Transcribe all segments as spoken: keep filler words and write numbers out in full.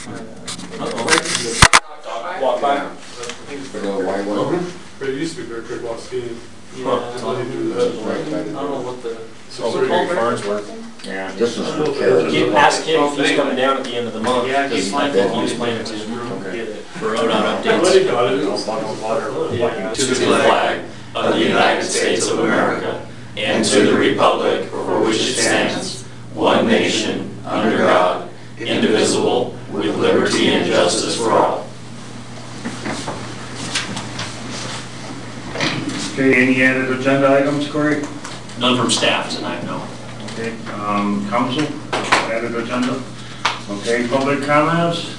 Walk by. The white one. But it used to be Bear Creek while skiing. Yeah. Huh. They do that. I don't know what the. So Over sorry. here, Farnsworth. Yeah. This is for kids. Get, ask him if he's coming down at the end of the month. Yeah, Because just I like think that. he was planning to. Okay. For O D O T Buddy updates. got it. Yeah. To the flag of the United States of America and to the republic for which it stands, one nation, under God, indivisible, with liberty and justice for all. Okay, any added agenda items, Corey? None from staff tonight, no. Okay, um, council, added agenda? Okay, public comments?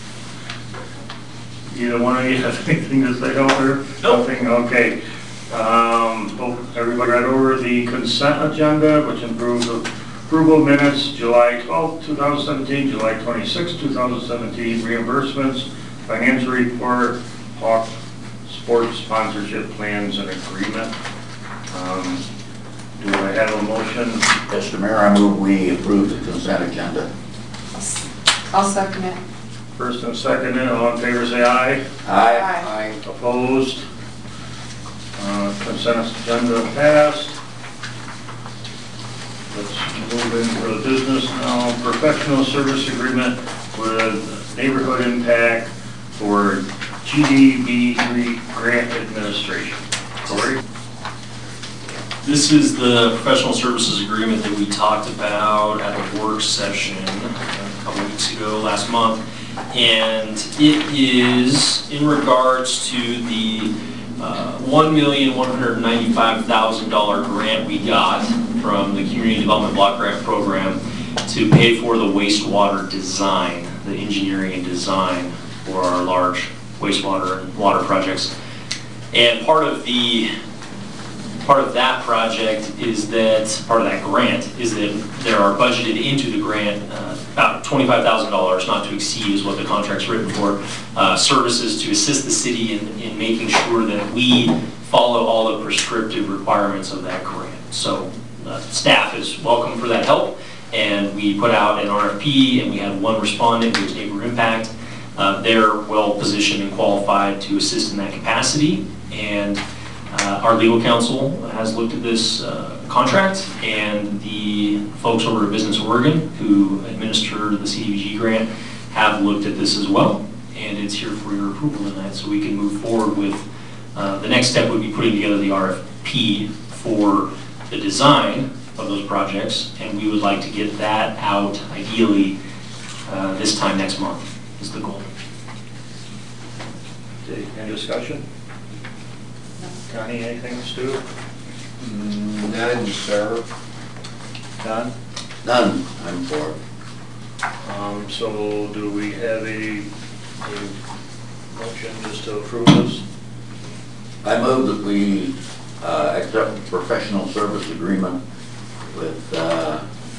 Either one of you have anything to say over? Nope. Nothing, okay. Um, hope everybody read over the consent agenda, which improves approval minutes, July twelfth, two thousand seventeen, July twenty-sixth, two thousand seventeen, reimbursements, financial report, Hawk sports sponsorship plans and agreement. Um, do I have a motion? Mister Mayor, I move we approve the consent agenda. I'll second it. First and second, all in favor say aye. Aye. Opposed? Uh, Consent agenda passed. Let's move into the business now. Professional service agreement with Neighborhood Impact for G D B three grant administration. Corey? This is the professional services agreement that we talked about at the work session a couple weeks ago, last month. And it is in regards to the uh, one million one hundred ninety-five thousand dollars grant we got from the Community Development Block Grant Program to pay for the wastewater design, the engineering and design for our large wastewater and water projects. And part of the Part of that project is that, part of that grant, is that there are budgeted into the grant uh, about twenty-five thousand dollars, not to exceed is what the contract's written for, uh, services to assist the city in, in making sure that we follow all the prescriptive requirements of that grant. So uh, staff is welcome for that help, and we put out an R F P, and we had one respondent, who was Neighbor Impact. Uh, they're well positioned and qualified to assist in that capacity, and Uh, our legal counsel has looked at this uh, contract, and the folks over at Business Oregon who administer the C D B G grant have looked at this as well, and it's here for your approval tonight so we can move forward with uh, the next step would be putting together the R F P for the design of those projects, and we would like to get that out ideally uh, this time next month is the goal. Okay, any discussion? Connie, anything, Stu? None, sir. None? None, I'm for. Um, so do we have a, a motion just to approve this? I move that we uh, accept the professional service agreement with, uh,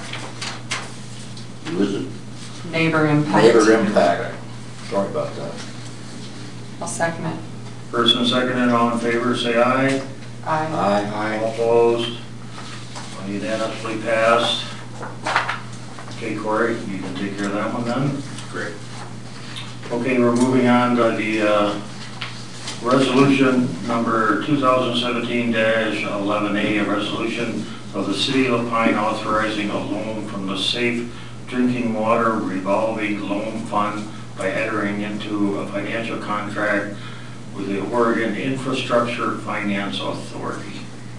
who is it? Neighbor Impact. Neighbor Impact. Sorry about that. I'll second it. First and second, and all in favor, say aye. Aye. All opposed? Unanimously passed. Okay, Corey, you can take care of that one then? Great. Okay, we're moving on to the uh, resolution number two thousand seventeen dash eleven A, a resolution of the City of Pine authorizing a loan from the Safe Drinking Water Revolving Loan Fund by entering into a financial contract with the Oregon Infrastructure Finance Authority.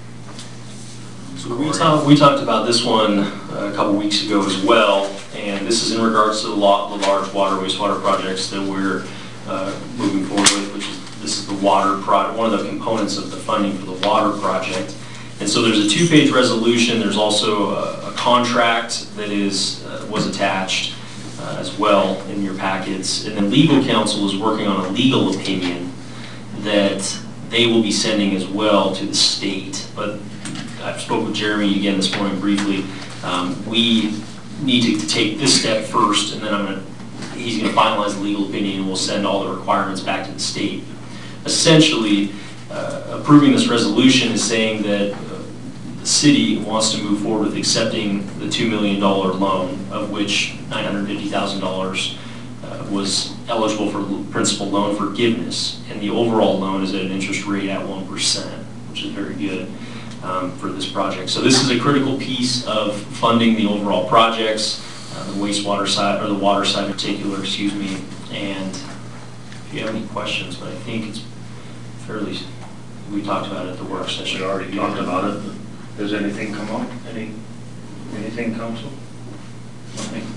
So we talked, we talked about this one a couple weeks ago as well, and this is in regards to the, lot, the large water wastewater projects that we're uh, moving forward with, which is this is the water project, one of the components of the funding for the water project. And so there's a two-page resolution. There's also a, a contract that is uh, was attached uh, as well in your packets, and then legal counsel is working on a legal opinion that they will be sending as well to the state. But I spoke with Jeremy again this morning briefly. Um, we need to, to take this step first, and then I'm going to, he's going to finalize the legal opinion, and we'll send all the requirements back to the state. Essentially, uh, approving this resolution is saying that uh, the city wants to move forward with accepting the two million dollar loan, of which nine hundred fifty thousand dollars uh, was eligible for principal loan forgiveness, and the overall loan is at an interest rate at one percent, which is very good um, for this project. So this is a critical piece of funding the overall projects, uh, the wastewater side, or the water side in particular, excuse me. And if you have any questions, but I think it's fairly, we talked about it at the work session. We already talked about it. Does anything come up? Any, anything, council? Nothing?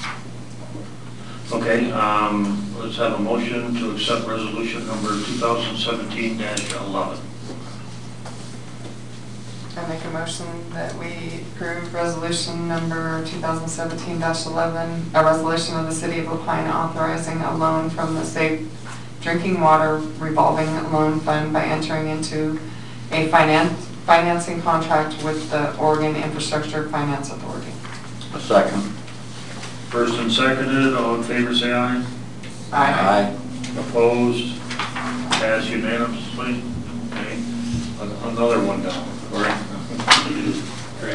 Okay, um, let's have a motion to accept resolution number two thousand seventeen dash eleven. I make a motion that we approve resolution number two thousand seventeen dash eleven, a resolution of the City of Lapine authorizing a loan from the Safe Drinking Water Revolving Loan Fund by entering into a finance, financing contract with the Oregon Infrastructure Finance Authority. A second. First and seconded, all in favor say aye. Aye. Opposed? Passed unanimously. Okay, An- another one down, Corey. Great.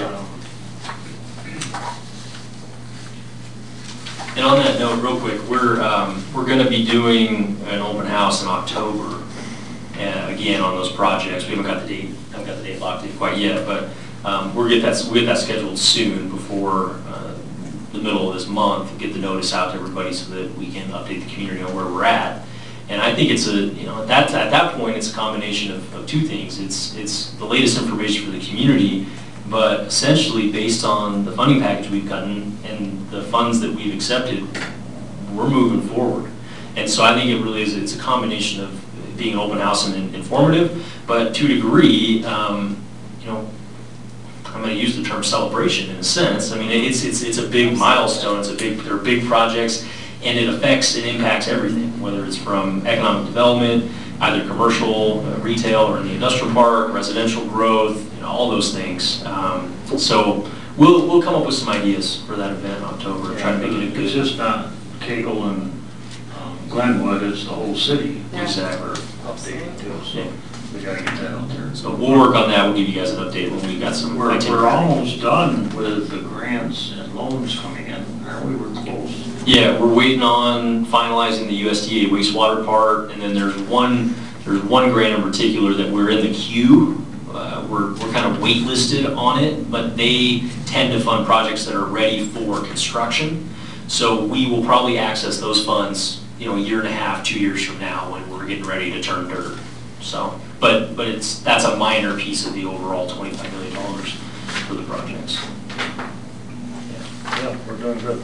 And on that note, real quick, we're um, we're going to be doing an open house in October, uh, again on those projects. We haven't got the date, haven't got the date locked in quite yet, but um, we'll get that we'll get that scheduled soon before uh, the middle of this month. Get the notice out to everybody so that we can update the community on where we're at. And I think it's a you know at that at that point it's a combination of, of two things. It's it's the latest information for the community, but essentially based on the funding package we've gotten and the funds that we've accepted, we're moving forward. And so I think it really is, it's a combination of being an open house and informative, but to a degree, um, you know, I'm going to use the term celebration in a sense. I mean, it's, it's, it's a big milestone, it's a big, they're big projects, and it affects and impacts everything, whether it's from economic development, either commercial, uh, retail, or in the industrial park, residential growth, you know, all those things. Um, so we'll we'll come up with some ideas for that event in October, and try to make it a good. It's just not Cagle and um, Glenwood, it's the whole city. Yeah. Exactly. Updating too, so Yeah. we gotta get that out there. So we'll work on that. We'll give you guys an update when we got some. We're, itinerary. we're almost done with the grants and loans coming in, aren't we? We're close. Yeah, we're waiting on finalizing the U S D A wastewater part, and then there's one there's one grant in particular that we're in the queue. Uh, we're we're kind of waitlisted on it, but they tend to fund projects that are ready for construction. So we will probably access those funds, you know, a year and a half, two years from now when we're getting ready to turn dirt. So, but but it's that's a minor piece of the overall twenty-five million dollars for the projects. Yeah, we're doing good.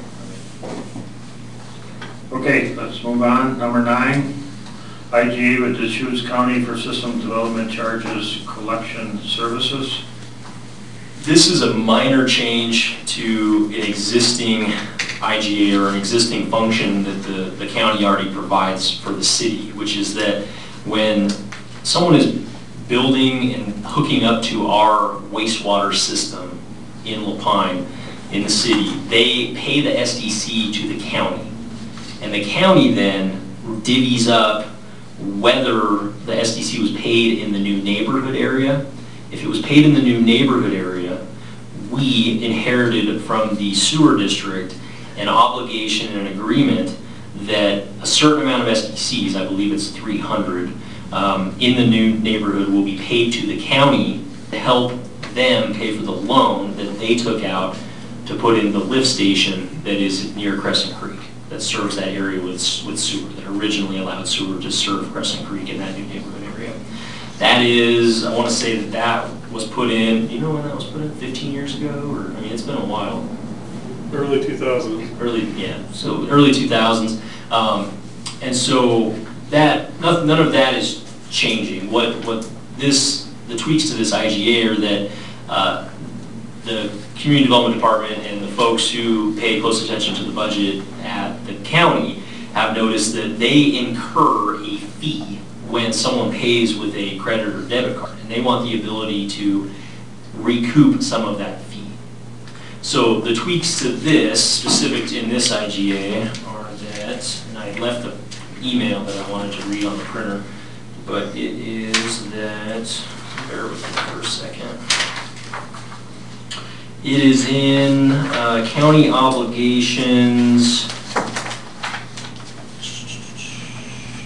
Okay, let's move on. Number nine, I G A with Deschutes County for System Development Charges Collection Services. This is a minor change to an existing I G A or an existing function that the, the county already provides for the city, which is that when someone is building and hooking up to our wastewater system in Lapine, in the city, they pay the S D C to the county. And the county then divvies up whether the S D C was paid in the new neighborhood area. If it was paid in the new neighborhood area, we inherited from the sewer district an obligation and an agreement that a certain amount of S D Cs, I believe it's three hundred, um, in the new neighborhood will be paid to the county to help them pay for the loan that they took out to put in the lift station that is near Crescent Creek, that serves that area with, with sewer, that originally allowed sewer to serve Crescent Creek in that new neighborhood area. That is, I want to say that that was put in, you know when that was put in, fifteen years ago? Or, I mean, it's been a while. Early two thousands. Early, yeah, so early two thousands. Um, and so that, none, none of that is changing. What, what this, the tweaks to this I G A are that uh, the Community Development Department and the folks who pay close attention to the budget at the county have noticed that they incur a fee when someone pays with a credit or debit card, and they want the ability to recoup some of that fee. So the tweaks to this, specific in this I G A, are that, and I left the email that I wanted to read on the printer, but it is that, bear with me for a second. It is in uh, county obligations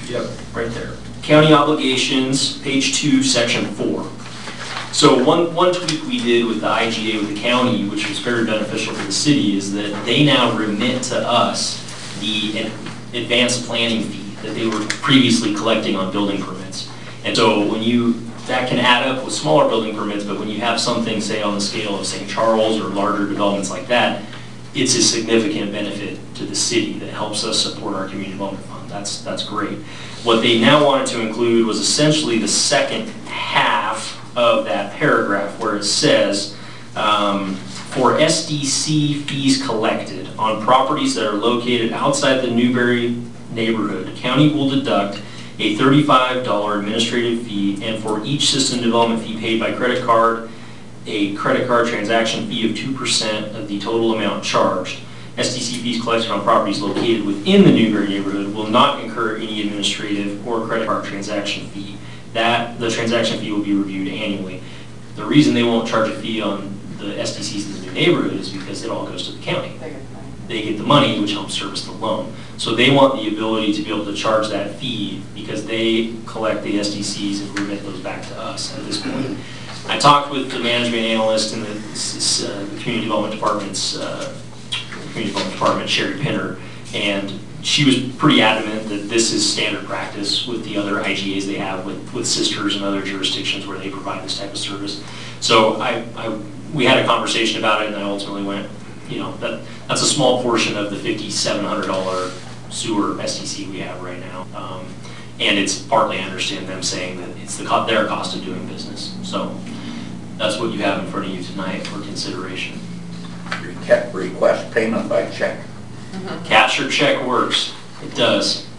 Yep, right there. County obligations, page two, section four. So one, one tweak we did with the I G A with the county, which was very beneficial for the city, is that they now remit to us the ad- advanced planning fee that they were previously collecting on building permits. And so when you, that can add up with smaller building permits, but when you have something, say, on the scale of Saint Charles or larger developments like that, it's a significant benefit to the city that helps us support our community development fund. That's, that's great. What they now wanted to include was essentially the second half of that paragraph where it says, um, for S D C fees collected on properties that are located outside the Newberry neighborhood, the county will deduct a thirty-five dollar administrative fee, and for each system development fee paid by credit card, a credit card transaction fee of two percent of the total amount charged. S D C fees collected on properties located within the Newberry neighborhood will not incur any administrative or credit card transaction fee. That, the transaction fee will be reviewed annually. The reason they won't charge a fee on the S D Cs in the new neighborhood is because it all goes to the county. They get the money. They get the money, which helps service the loan. So they want the ability to be able to charge that fee because they collect the S D Cs and remit those back to us at this point. I talked with the management analyst in the, uh, the community development department's uh, community development department, Sherry Pinner, and she was pretty adamant that this is standard practice with the other I G As they have with, with sisters and other jurisdictions where they provide this type of service. So I, I we had a conversation about it, and I ultimately went, you know, that that's a small portion of the fifty-seven hundred dollar sewer S D C we have right now. Um, and it's partly, I understand them saying that it's the co their cost of doing business. So that's what you have in front of you tonight for consideration. Requ- Request payment by check. Cash or check works. It does.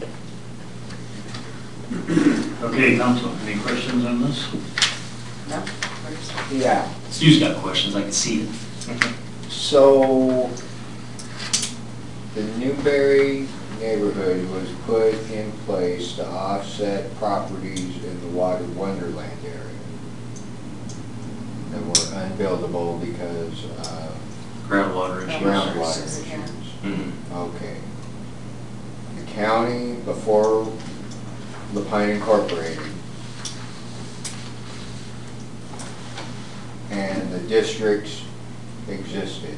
Okay, council, any questions on this? No? Yeah, Stu's got questions, I can see it. so the Newberry neighborhood was put in place to offset properties in the Water Wonderland area that were unbuildable because of Groundwater issues. groundwater issues, yeah. issues. Mhm. Okay. The county, before Lapine Incorporated, and the districts existed.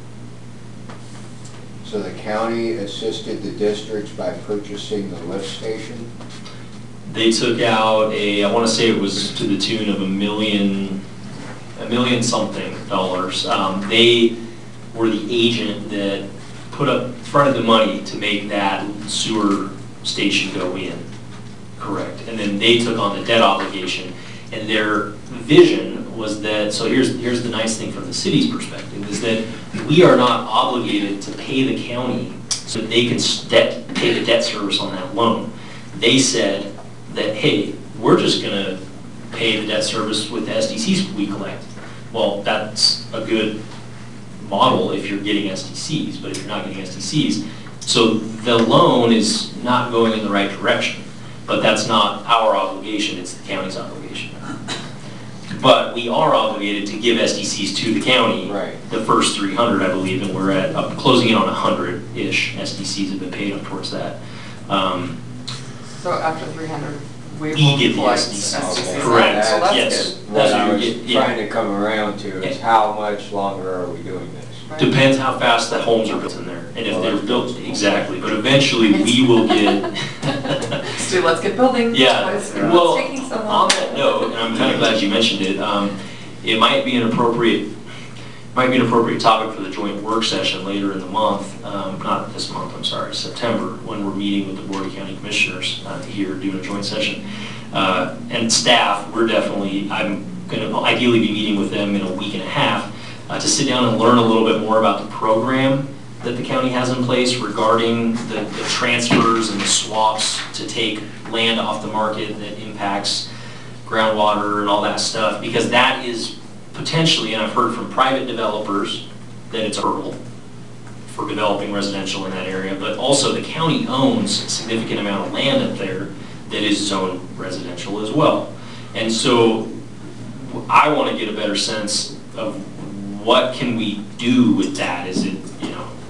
So the county assisted the districts by purchasing the lift station? They took out a, I want to say it was to the tune of a million, a million something dollars. Um, they were the agent that put up, fronted the money to make that sewer station go in, correct? And then they took on the debt obligation, and their vision was that, so here's, here's the nice thing from the city's perspective, is that we are not obligated to pay the county so that they can debt, pay the debt service on that loan. They said that, hey, we're just gonna pay the debt service with the S D Cs we collect. Well, that's a good model if you're getting S D Cs, but if you're not getting S D Cs, so the loan is not going in the right direction, but that's not our obligation, it's the county's obligation. But we are obligated to give S D Cs to the county. Right. The first three hundred, I believe, and we're at, uh, closing in on one hundred-ish S D Cs have been paid up towards that. Um, So after three hundred, we We will get the collect S D Cs. S D Cs. Correct. So that's Yes. good. What That's I what was you get, yeah. trying to come around to is how much longer are we doing this? Right. Depends how fast the homes are built in there, and if they're built, exactly, but eventually we will get. Stu, let's get building. Yeah, Why is- well, It's taking so long. on that note, and I'm kind of glad you mentioned it, um, it might be an appropriate, might be an appropriate topic for the joint work session later in the month, um, not this month, I'm sorry, September, when we're meeting with the Board of County Commissioners uh, here doing a joint session. Uh, and staff, we're definitely, I'm gonna ideally be meeting with them in a week and a half uh, to sit down and learn a little bit more about the program that the county has in place regarding the, the transfers and the swaps to take land off the market that impacts groundwater and all that stuff, because that is potentially, and I've heard from private developers that it's a hurdle for developing residential in that area, but also the county owns a significant amount of land up there that is zoned residential as well. And so I want to get a better sense of what can we do with that. Is it, you know,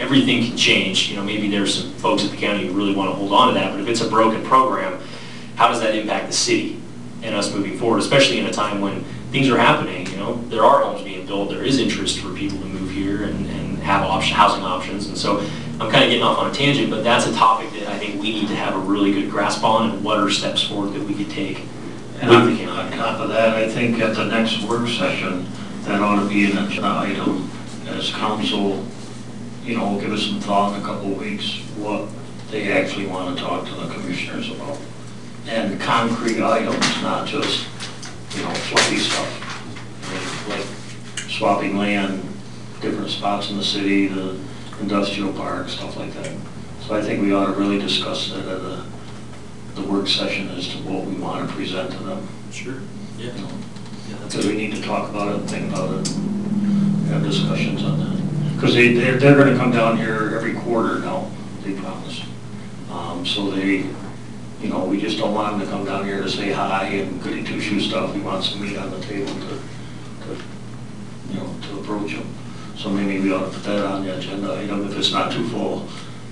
everything can change. You know, maybe there's some folks at the county who really want to hold on to that, but if it's a broken program, how does that impact the city and us moving forward, especially in a time when things are happening, you know, there are homes being built, there is interest for people to move here and, and have option, housing options, and so I'm kind of getting off on a tangent, but that's a topic that I think we need to have a really good grasp on, and what are steps forward that we could take And with on the county. on top of that, I think at the next work session, that ought to be an agenda item as council, you know, give us some thought in a couple of weeks, what they actually want to talk to the commissioners about. And concrete items, not just, you know, fluffy stuff. Like swapping land, different spots in the city, the industrial park, stuff like that. So I think we ought to really discuss that at the, the work session as to what we want to present to them. Sure. Yeah. You know, Yeah, that's Because we good. need to talk about it and think about it, and have discussions on that. Because they, they're, they're gonna come down here every quarter now, they promise. Um, so they, you know, we just don't want them to come down here to say hi and goody two-shoe stuff. We want some meat on the table to, to, you know, to approach them. So maybe we ought to put that on the agenda item if it's not too full.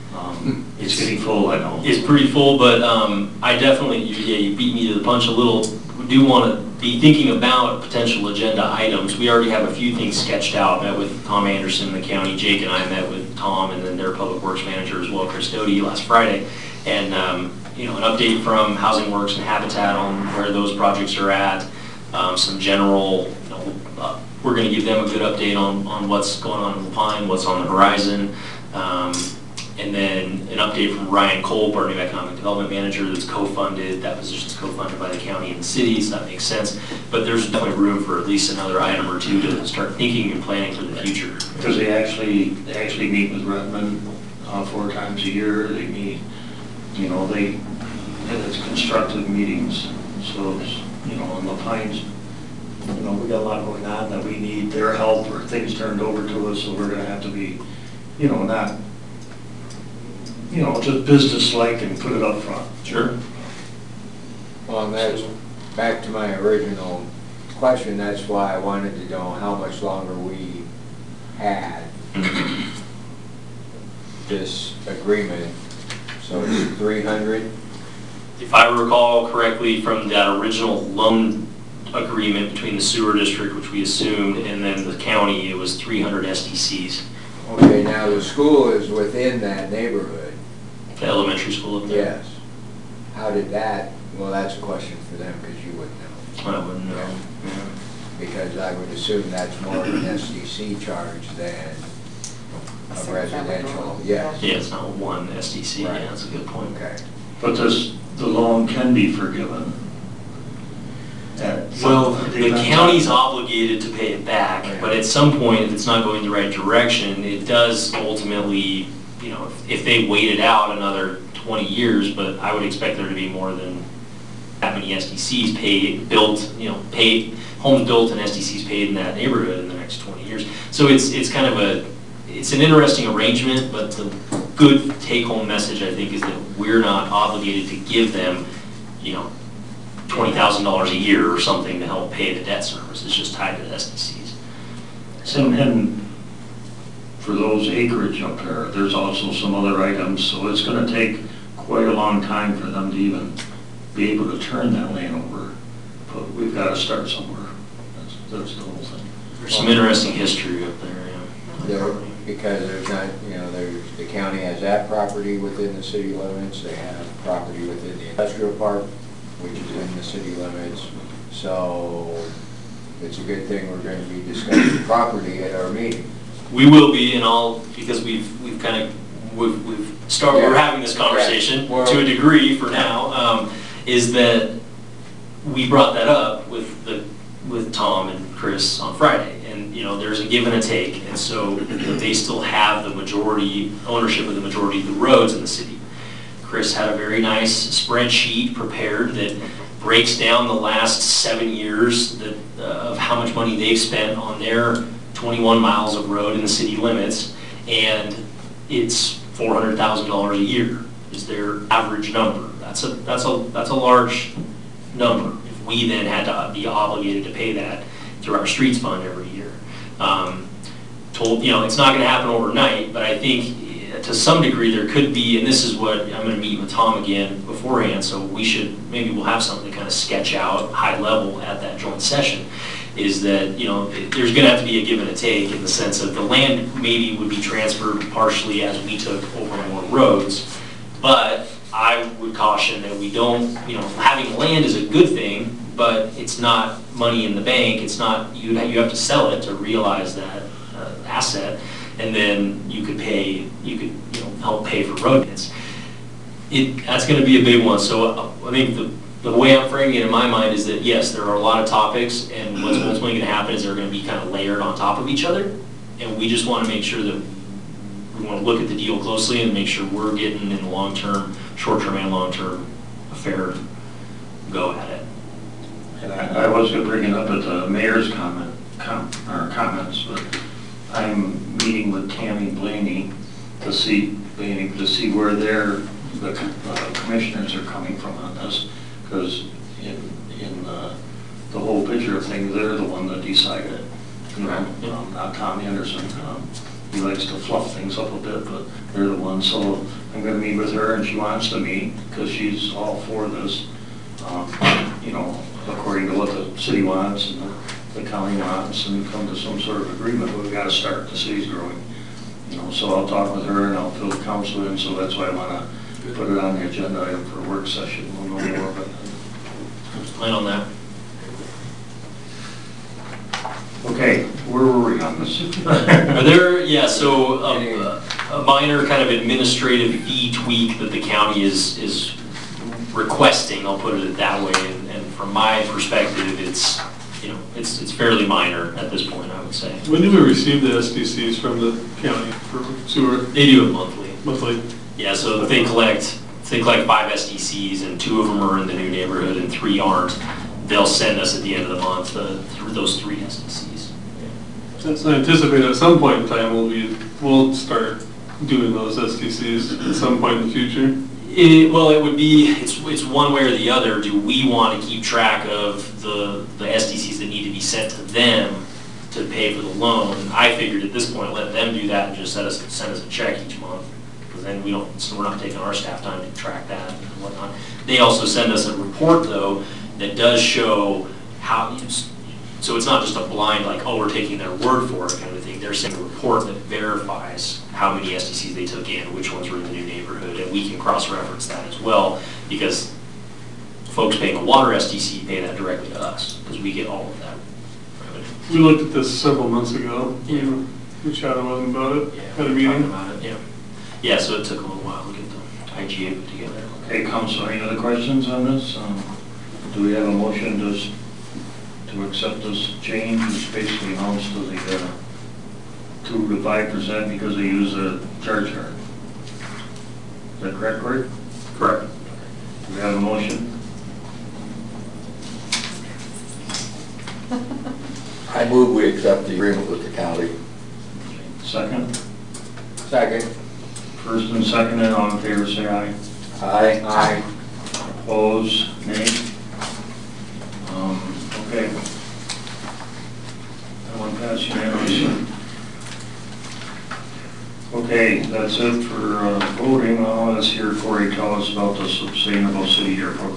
Um, it's getting full, I know. It's pretty full, but um, I definitely, you- yeah, you beat me to the punch a little. We do want to be thinking about potential agenda items. We already have a few things sketched out. Met with Tom Anderson in the county. Jake and I met with Tom and then their public works manager as well, Chris Doty, last Friday. And, um, you know, an update from Housing Works and Habitat on where those projects are at. Um, some general, you know, uh, we're going to give them a good update on, on what's going on in Lapine, what's on the horizon. Um, And then an update from Ryan Kolb, our new economic development manager, that's co-funded. That position's co-funded by the county and the city, so that makes sense. But there's definitely room for at least another item or two to start thinking and planning for the future. Because they actually, they actually meet with Redmond uh, four times a year. They meet, you know, they, and it's constructive meetings. So, it's, you know, on the Pines, you know, we got a lot going on that we need their help or things turned over to us, so we're gonna have to be, you know, not, you know, just business-like and put it up front. Sure. Well, and that's, back to my original question, that's why I wanted to know how much longer we had this agreement. So it's three hundred? If I recall correctly from that original loan agreement between the sewer district, which we assumed, and then the county, it was three hundred S D Cs. Okay, now the school is within that neighborhood. The elementary school up there. Yes. How did that, well, that's a question for them, because you wouldn't know. I wouldn't know. Yeah. Because I would assume that's more of an S D C charge than a residential, yes. Yeah, it's not one S D C. Right. Yeah, that's a good point. Okay. But this, the loan can be forgiven. At some- Well, the county's obligated to pay it back, but at some point, if it's not going the right direction, it does ultimately, you know, if- if they wait it out another twenty years, but I would expect there to be more than that many S D Cs paid, built, you know, paid, homes built and S D Cs paid in that neighborhood in the next twenty years. So it's, it's kind of a, it's an interesting arrangement, but the good take-home message, I think, is that we're not obligated to give them, you know, twenty thousand dollars a year or something to help pay the debt service. It's just tied to the S D Cs. And, and for those acreage up there, there's also some other items, so it's gonna take quite a long time for them to even be able to turn that land over. But we've gotta start somewhere. That's, that's the whole thing. There's some interesting history up there, yeah. There, because there's not, you know, there's, the county has that property within the city limits, they have property within the industrial park, which is in the city limits. So it's a good thing we're going to be discussing property at our meeting. We will be, and all, because we've, we've kind of, we've, we've started, we're having this conversation Yeah. Well- to a degree for now, um, is that we brought that up with the, with Tom and Chris on Friday. And, you know, there's a give and a take, and so they still have the majority, ownership of the majority of the roads in the city. Chris had a very nice spreadsheet prepared that breaks down the last seven years that, uh, of how much money they've spent on their twenty-one miles of road in the city limits, and it's four hundred thousand dollars a year is their average number. That's a, that's a, that's a large number. If we then had to be obligated to pay that through our streets fund every year. Um, told, you know, it's not gonna happen overnight, but I think to some degree, there could be, and this is what, I'm gonna meet with Tom again beforehand, so we should, maybe we'll have something to kind of sketch out high level at that joint session, is that, you know, there's gonna have to be a give and a take in the sense of the land maybe would be transferred partially as we took over more roads, but I would caution that we don't, you know, having land is a good thing, but it's not money in the bank, it's not, you, you have to sell it to realize that uh, asset, and then you could pay, you could, you know, help pay for road maintenance. It, that's gonna be a big one, so uh, I think the, the way I'm framing it in my mind is that, yes, there are a lot of topics, and what's ultimately gonna happen is they're gonna be kind of layered on top of each other, and we just wanna make sure that we wanna look at the deal closely and make sure we're getting in the long-term, short-term and long-term, a fair go at it. And I, I was gonna bring it up at the mayor's comment, com, or comments, but I'm meeting with Tammy Blaney to see, Blaney, to see where their, the uh, commissioners are coming from on this, because in, in uh, the whole picture of things, they're the one that decided, you know, um, not Tom Anderson. Um, he likes to fluff things up a bit, but they're the ones, so I'm gonna meet with her, and she wants to meet, because she's all for this, um, you know, according to what the city wants and the the county wants, and come to some sort of agreement, but we gotta start, the city's growing. You know, so I'll talk with her and I'll fill the council in, so that's why I wanna put it on the agenda item for a work session, we'll know more about it. Plan on that. Okay, where were we on this? Are there, yeah, so um, a minor kind of administrative fee tweak that the county is, is requesting, I'll put it that way, and, and from my perspective, it's, you know, it's it's fairly minor at this point, I would say. When do we receive the S D Cs from the county for sewer They do it monthly. monthly? Yeah, so they collect, they collect five S D Cs, and two of them are in the new neighborhood and three aren't. They'll send us at the end of the month the, th those three S D Cs. Since I anticipate at some point in time we'll be, we'll start doing those S D Cs at some point in the future. It, well, it would be, it's, it's one way or the other. Do we want to keep track of the, the S D Cs that need to be sent to them to pay for the loan? I figured at this point, let them do that and just send us, send us a check each month. Because then we don't, so we're not taking our staff time to track that and whatnot. They also send us a report though that does show how, so it's not just a blind like, oh, we're taking their word for it kind of thing. They're sending a report that verifies how many S D Cs they took in, which ones were in the new neighborhood, and we can cross-reference that as well, because folks paying a water S D C pay that directly to us, because we get all of that revenue. We looked at this several months ago. Yeah. We chatted with them about it, Yeah, had a we meeting. talked about it, yeah. Yeah, so it took a little while to get the I G A put together. Okay, council, any other questions on this? Um, do we have a motion to, s- to accept this change, which basically amounts to the, uh, two to five percent because they use a charge card? Is that correct, Cory? Correct. Do we have a motion? I move we accept the agreement with the county. Second? Second. First and second, and all in favor, say aye. Aye. Aye. Opposed, nay? Um, okay. That one passed unanimously. Okay, that's it for uh, voting. Now let's hear Cory tell us about the Sustainable City Year program.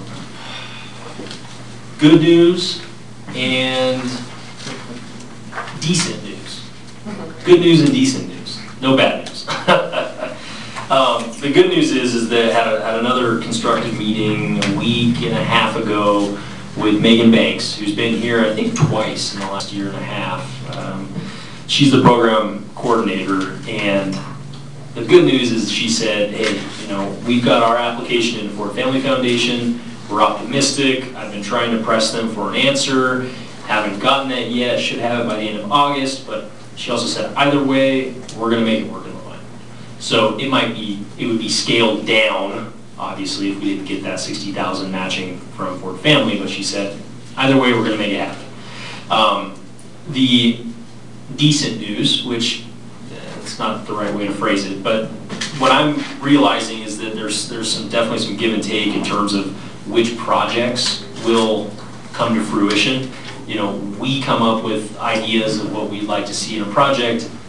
Good news and decent news. Good news and decent news. No bad news. um, the good news is, is that I had, a, had another constructive meeting a week and a half ago with Megan Banks, who's been here, I think, twice in the last year and a half. Um, she's the program coordinator, and the good news is she said, hey, you know, we've got our application in for a family foundation. We're optimistic. I've been trying to press them for an answer. Haven't gotten that yet. Should have it by the end of August. But she also said, either way, we're going to make it work in the line. So it might be, it would be scaled down, obviously, if we didn't get that sixty thousand matching from Ford Family. But she said, either way, we're going to make it happen. Um, the decent news, which uh, it's not the right way to phrase it, but what I'm realizing is that there's there's some definitely some give and take in terms of which projects will come to fruition. You know, we come up with ideas of what we'd like to see in a project.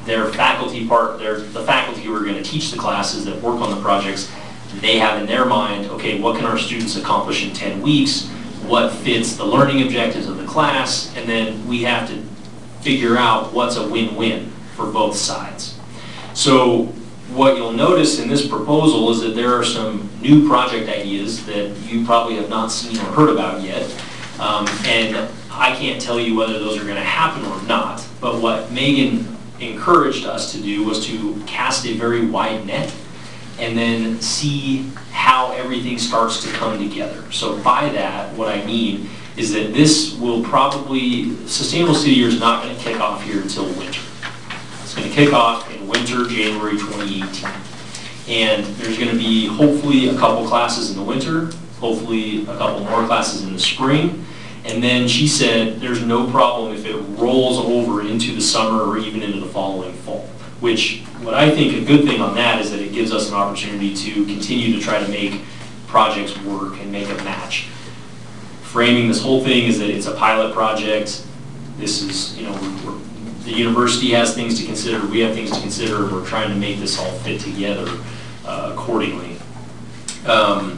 their faculty part, their, the faculty who are going to teach the classes that work on the projects, they have in their mind, okay, what can our students accomplish in ten weeks? What fits the learning objectives of the class? And then we have to figure out what's a win-win for both sides. So what you'll notice in this proposal is that there are some new project ideas that you probably have not seen or heard about yet. Um, and I can't tell you whether those are going to happen or not, but what Megan encouraged us to do was to cast a very wide net and then see how everything starts to come together. So by that, what I mean is that this will probably, Sustainable City Year is not going to kick off here until winter. It's going to kick off in winter, January twenty eighteen. And there's going to be hopefully a couple classes in the winter, hopefully a couple more classes in the spring. And then she said there's no problem if it rolls over into the summer or even into the following fall. Which, what I think a good thing on that is that it gives us an opportunity to continue to try to make projects work and make a match. Framing this whole thing is that it's a pilot project. This is, you know, we're, we're, the university has things to consider, we have things to consider, we're trying to make this all fit together uh, accordingly. Um,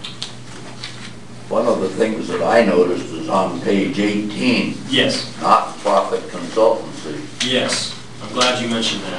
One of the things that I noticed is on page eighteen, yes. not-for-profit consultancy. Yes, I'm glad you mentioned that.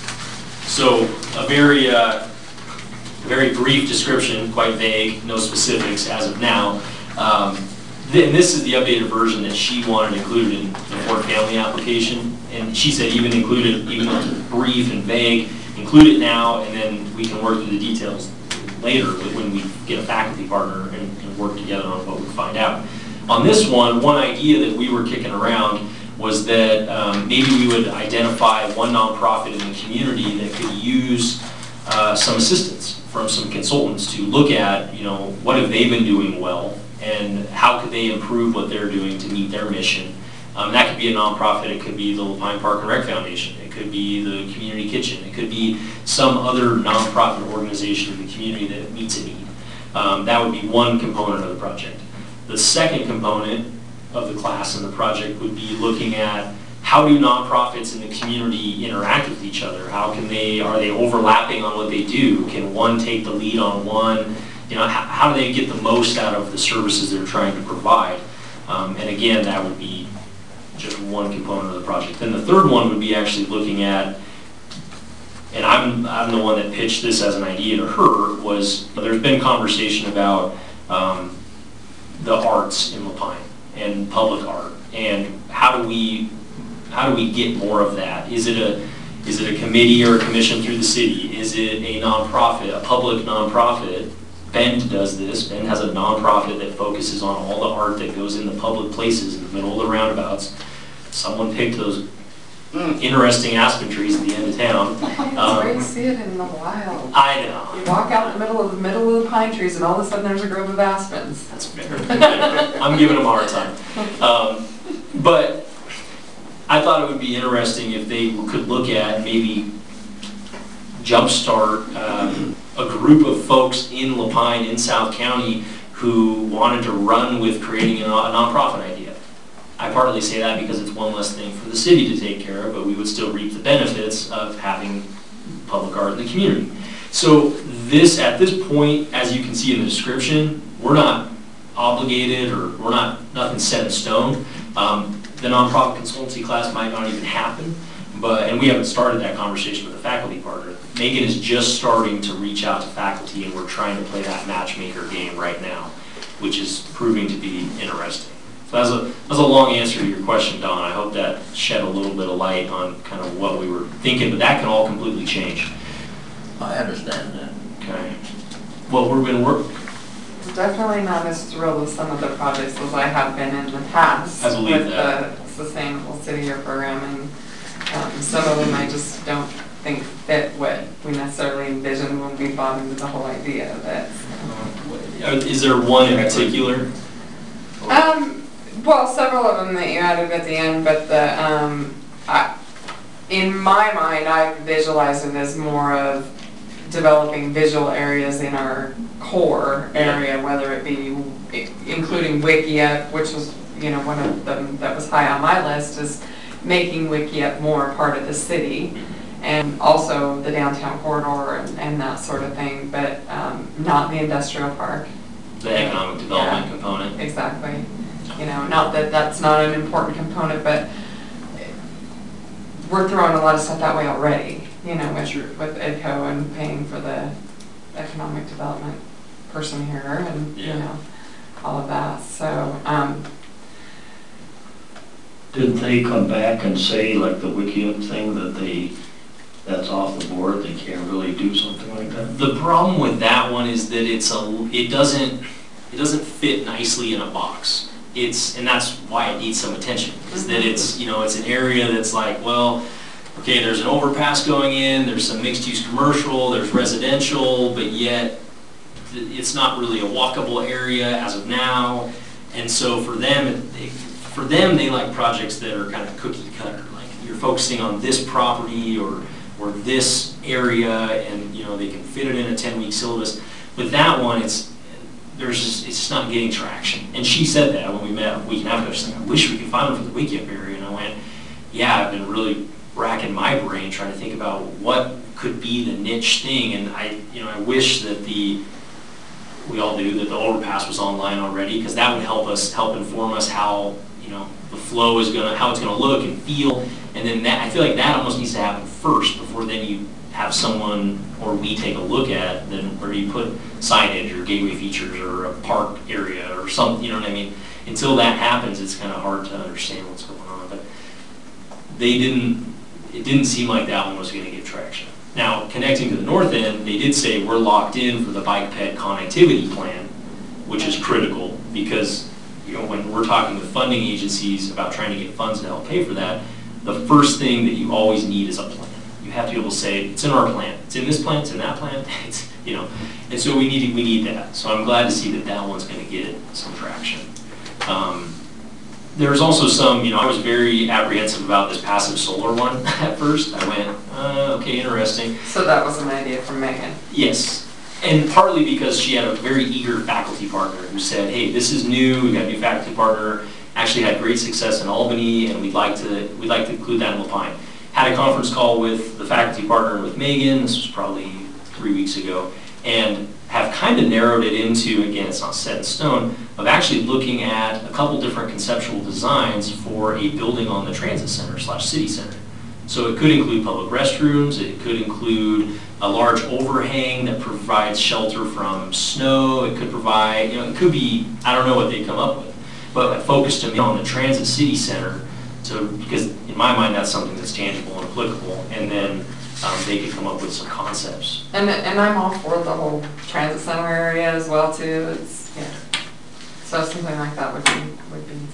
So a very, uh, very brief description, quite vague, no specifics as of now. Um, th and this is the updated version that she wanted included in the Ford Family application. And she said even include it, even though it's brief and vague, include it now, and then we can work through the details later when we get a faculty partner and, and work together on what we find out. On this one, one idea that we were kicking around was that um, maybe we would identify one nonprofit in the community that could use uh, some assistance from some consultants to look at, you know, what have they been doing well and how could they improve what they're doing to meet their mission. Um, that could be a nonprofit, it could be the Lapine Park and Rec Foundation, it could be the Community Kitchen, it could be some other nonprofit organization in the community that meets a need. Um, that would be one component of the project. The second component of the class and the project would be looking at how do nonprofits in the community interact with each other? How can they, are they overlapping on what they do? Can one take the lead on one? You know, how, how do they get the most out of the services they're trying to provide? Um, and again, that would be just one component of the project. Then the third one would be actually looking at, and I'm, I'm the one that pitched this as an idea to her, was there's been conversation about um, the arts in Lapine and public art, and how do we how do we get more of that? Is it a is it a committee or a commission through the city? Is it a nonprofit, a public nonprofit? Bend does this. Bend has a nonprofit that focuses on all the art that goes in the public places in the middle of the roundabouts. Someone picked those interesting aspen trees at the end of town. That's Um, where you see it in the wild. I know. You walk out in the middle of the middle of the pine trees and all of a sudden there's a grove of aspens. That's fair. I'm giving them a hard time. Um, but I thought it would be interesting if they could look at maybe jumpstart um, a group of folks in Lapine, in South County, who wanted to run with creating a, a nonprofit idea. I partly say that because it's one less thing for the city to take care of, but we would still reap the benefits of having public art in the community. So this, at this point, as you can see in the description, we're not obligated or we're not, nothing set in stone. Um, the nonprofit consultancy class might not even happen, but, and we haven't started that conversation with a faculty partner. Megan is just starting to reach out to faculty, and we're trying to play that matchmaker game right now, which is proving to be interesting. So that's a, that's a long answer to your question, Don. I hope that shed a little bit of light on kind of what we were thinking, but that can all completely change. I understand that. Okay. Well, we're going to work. Definitely not as thrilled with some of the projects as I have been in the past. I believe with that. the Sustainable City Year program, and um, some of them I just don't think fit what we necessarily envisioned when we bought into the whole idea of it. Is there one in particular? Um, well, several of them that you added at the end, but the, um, I, in my mind, I visualize it as more of developing visual areas in our core area, whether it be including Wikiup, which was, you know, one of them that was high on my list, is making Wikiup more a part of the city. and also the downtown corridor and, and that sort of thing, but um, not the industrial park. The economic development Yeah. component. Exactly. You know, not that that's not an important component, but we're throwing a lot of stuff that way already, you know, with, Sure. with EDCO and paying for the economic development person here and, you Yeah. know, all of that. So, um, Didn't they come back and say, like the Wickiup thing, that they, that's off the board, they can't really do something like that? The problem with that one is that it's a, it doesn't, it doesn't fit nicely in a box. It's, and that's why it needs some attention, is that it's, you know, it's an area that's like, well, okay, there's an overpass going in, there's some mixed-use commercial, there's residential, but yet it's not really a walkable area as of now. And so for them, it- they, for them, they like projects that are kind of cookie cutter, like you're focusing on this property or, or this area, and, you know, they can fit it in a ten-week syllabus. With that one, it's, there's just, it's just not getting traction. And she said that when we met a week and a half ago. She's like, I wish we could find one for the Wickiup area. And I went, yeah, I've been really racking my brain trying to think about what could be the niche thing. And I, you know, I wish that the, we all do, that the overpass was online already, because that would help us, help inform us how, you know, the flow is gonna, how it's gonna look and feel. And then that, I feel like that almost needs to happen first before then you have someone or we take a look at then where you put signage or gateway features or a park area or something, you know what I mean? Until that happens, it's kind of hard to understand what's going on. But they didn't, it didn't seem like that one was going to get traction. Now, connecting to the north end, they did say we're locked in for the bike ped connectivity plan, which is critical because, you know, when we're talking with funding agencies about trying to get funds to help pay for that, the first thing that you always need is a plan. You have to be able to say, it's in our plan, it's in this plan, it's in that plan, it's, you know, and so we need, we need that. So I'm glad to see that that one's going to get some traction. Um, There's also some, you know, I was very apprehensive about this passive solar one at first. I went, uh, okay, interesting. so that was an idea from Megan. Yes, and partly because she had a very eager faculty partner who said, hey, this is new, we've got a new faculty partner, actually had great success in Albany, and we'd like to, we'd like to include that in LaPine. Had a conference call with the faculty partner and with Megan, this was probably three weeks ago, and have kind of narrowed it into, again, it's not set in stone, of actually looking at a couple different conceptual designs for a building on the transit center slash city center. So it could include public restrooms, it could include a large overhang that provides shelter from snow, it could provide, you know, it could be, I don't know what they come up with, but I focused them on the transit city center to, because in my mind that's something that's tangible and applicable, and then Um, they could come up with some concepts. And, and I'm all for the whole transit center area as well too. It's, yeah. So something like that would be, would be.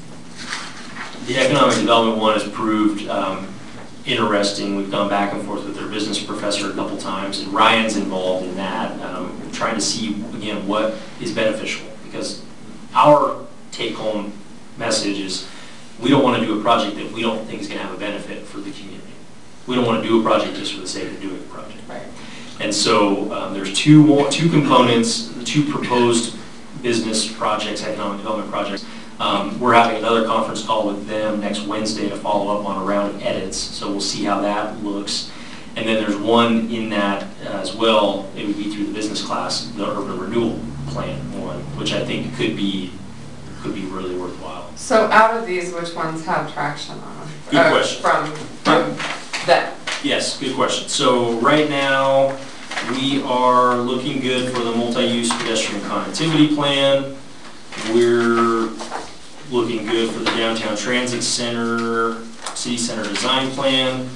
The economic development one has proved um, interesting. We've gone back and forth with their business professor a couple times, and Ryan's involved in that, um, trying to see, again, what is beneficial. Because our take-home message is we don't want to do a project that we don't think is going to have a benefit for the community. We don't want to do a project just for the sake of doing a project. Right. And so um, there's two more, two components, the two proposed business projects, economic development projects. Um, we're having another conference call with them next Wednesday to follow up on a round of edits. So we'll see how that looks. And then there's one in that uh, as well. It would be through the business class, the urban renewal plan one, which I think could be could be really worthwhile. So out of these, which ones have traction on them? Good Uh, question. From, from that. Yes, good question. So right now, we are looking good for the multi-use pedestrian connectivity plan. We're looking good for the downtown transit center, city center design plan.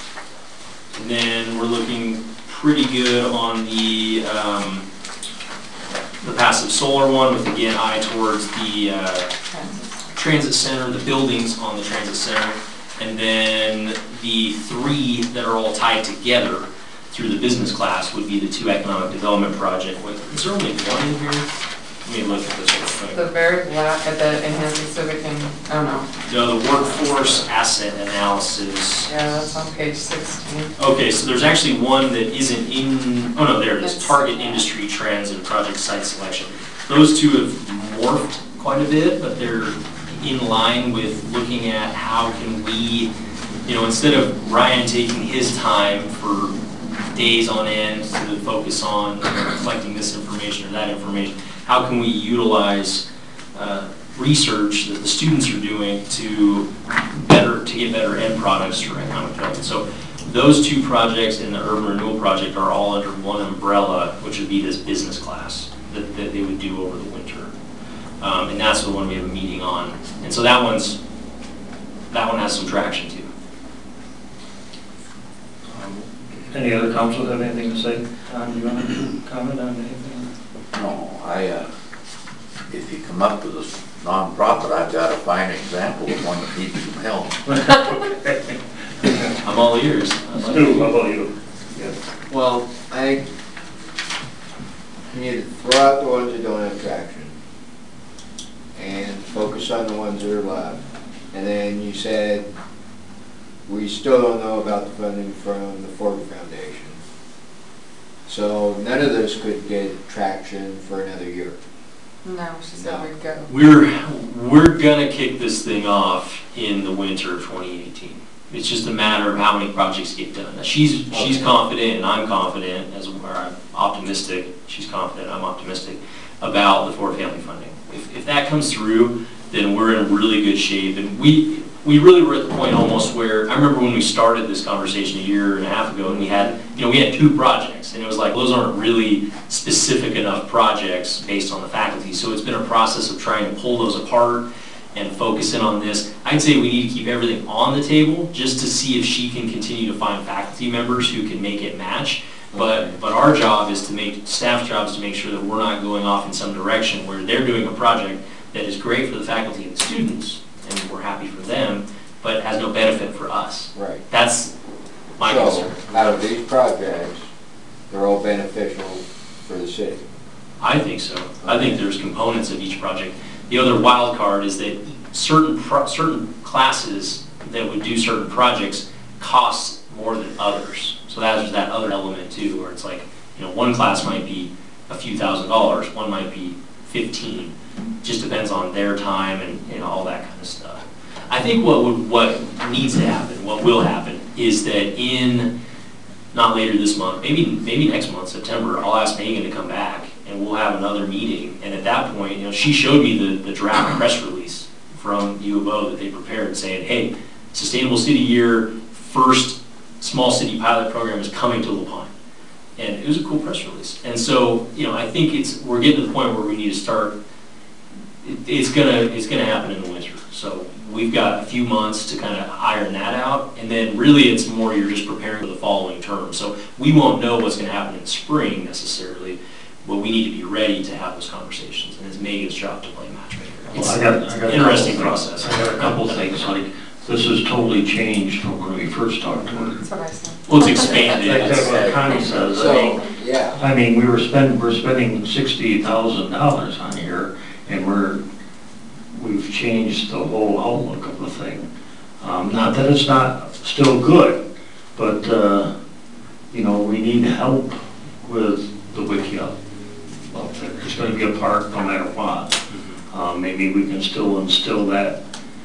And then we're looking pretty good on the um, the passive solar one, with again eye towards the uh, transit center, the buildings on the transit center. And then the three that are all tied together through the business class would be the two economic development project. Wait, is there only one in here? Let me look at this real quick. The very black at the enhancing civic and, oh no. No, the workforce asset analysis. Yeah, that's on page sixteen. Okay, so there's actually one that isn't in, oh no, there it is, That's- target industry trends and project site selection. Those two have morphed quite a bit, but they're in line with looking at how can we you know, instead of Ryan taking his time for days on end to focus on you know, collecting this information or that information, how can we utilize uh, research that the students are doing to better to get better end products for economic development? So those two projects and the urban renewal project are all under one umbrella, which would be this business class that, that they would do over the winter. Um, and that's the one we have a meeting on. And so that one's, that one has some traction too. Um, Any other council have anything to say? Tom, do you want to comment on anything? No, I, uh, if you come up with a nonprofit, I've got a fine example of one that needs some help. I'm all ears. Stu, how about you? Yeah. Well, I, you need to throw out the ones that don't have traction and focus on the ones that are left. And then you said, we still don't know about the funding from the Ford Foundation. So none of this could get traction for another year. No, she said we'd go. We're, we're gonna kick this thing off in the winter of twenty eighteen. It's just a matter of how many projects get done. Now, she's, she's Okay. confident and I'm confident, as or I'm optimistic, she's confident, I'm optimistic about the Ford family funding. If, if that comes through, then we're in really good shape. And we, we really were at the point almost where, I remember when we started this conversation a year and a half ago, and we had, you know, we had two projects, and it was like, those aren't really specific enough projects based on the faculty. So it's been a process of trying to pull those apart and focus in on this. I'd say we need to keep everything on the table just to see if she can continue to find faculty members who can make it match. But, but our job is to make, staff jobs to make sure that we're not going off in some direction where they're doing a project that is great for the faculty and the students, and we're happy for them, but has no benefit for us. Right. That's my So, concern. out of these projects, they're all beneficial for the city. I think so. I think there's components of each project. The other wild card is that certain pro certain classes that would do certain projects cost more than others. So that's that other element too, where it's like, you know, one class might be a few thousand dollars, one might be fifteen. Just depends on their time and, and all that kind of stuff. I think what would, what needs to happen, what will happen, is that in not later this month, maybe maybe next month, September, I'll ask Megan to come back and we'll have another meeting. And at that point, you know, she showed me the, the draft press release from U of O that they prepared saying, hey, Sustainable City Year, first small city pilot program is coming to La Pine. And it was a cool press release. And so, you know, I think it's, we're getting to the point where we need to start, it, it's gonna, it's gonna happen in the winter. So we've got a few months to kind of iron that out. And then really it's more you're just preparing for the following term. So we won't know what's gonna happen in spring necessarily, but we need to be ready to have those conversations. And it's Megan's job to play matchmaker. It's Well, I got, I got an interesting a couple things. process. I got a couple things, like, this has totally changed from when we first talked to her. That's what I said. Well, it's expanded. Like that what Connie says, I mean, So, yeah, I mean, we were spending, we're spending sixty thousand dollars on here, and we're, we've changed the whole outlook of the thing. Um, not that it's not still good, but, uh, you know, we need help with the wiki up. Up there. There's gonna be a park no matter what. Um, maybe we can still instill that,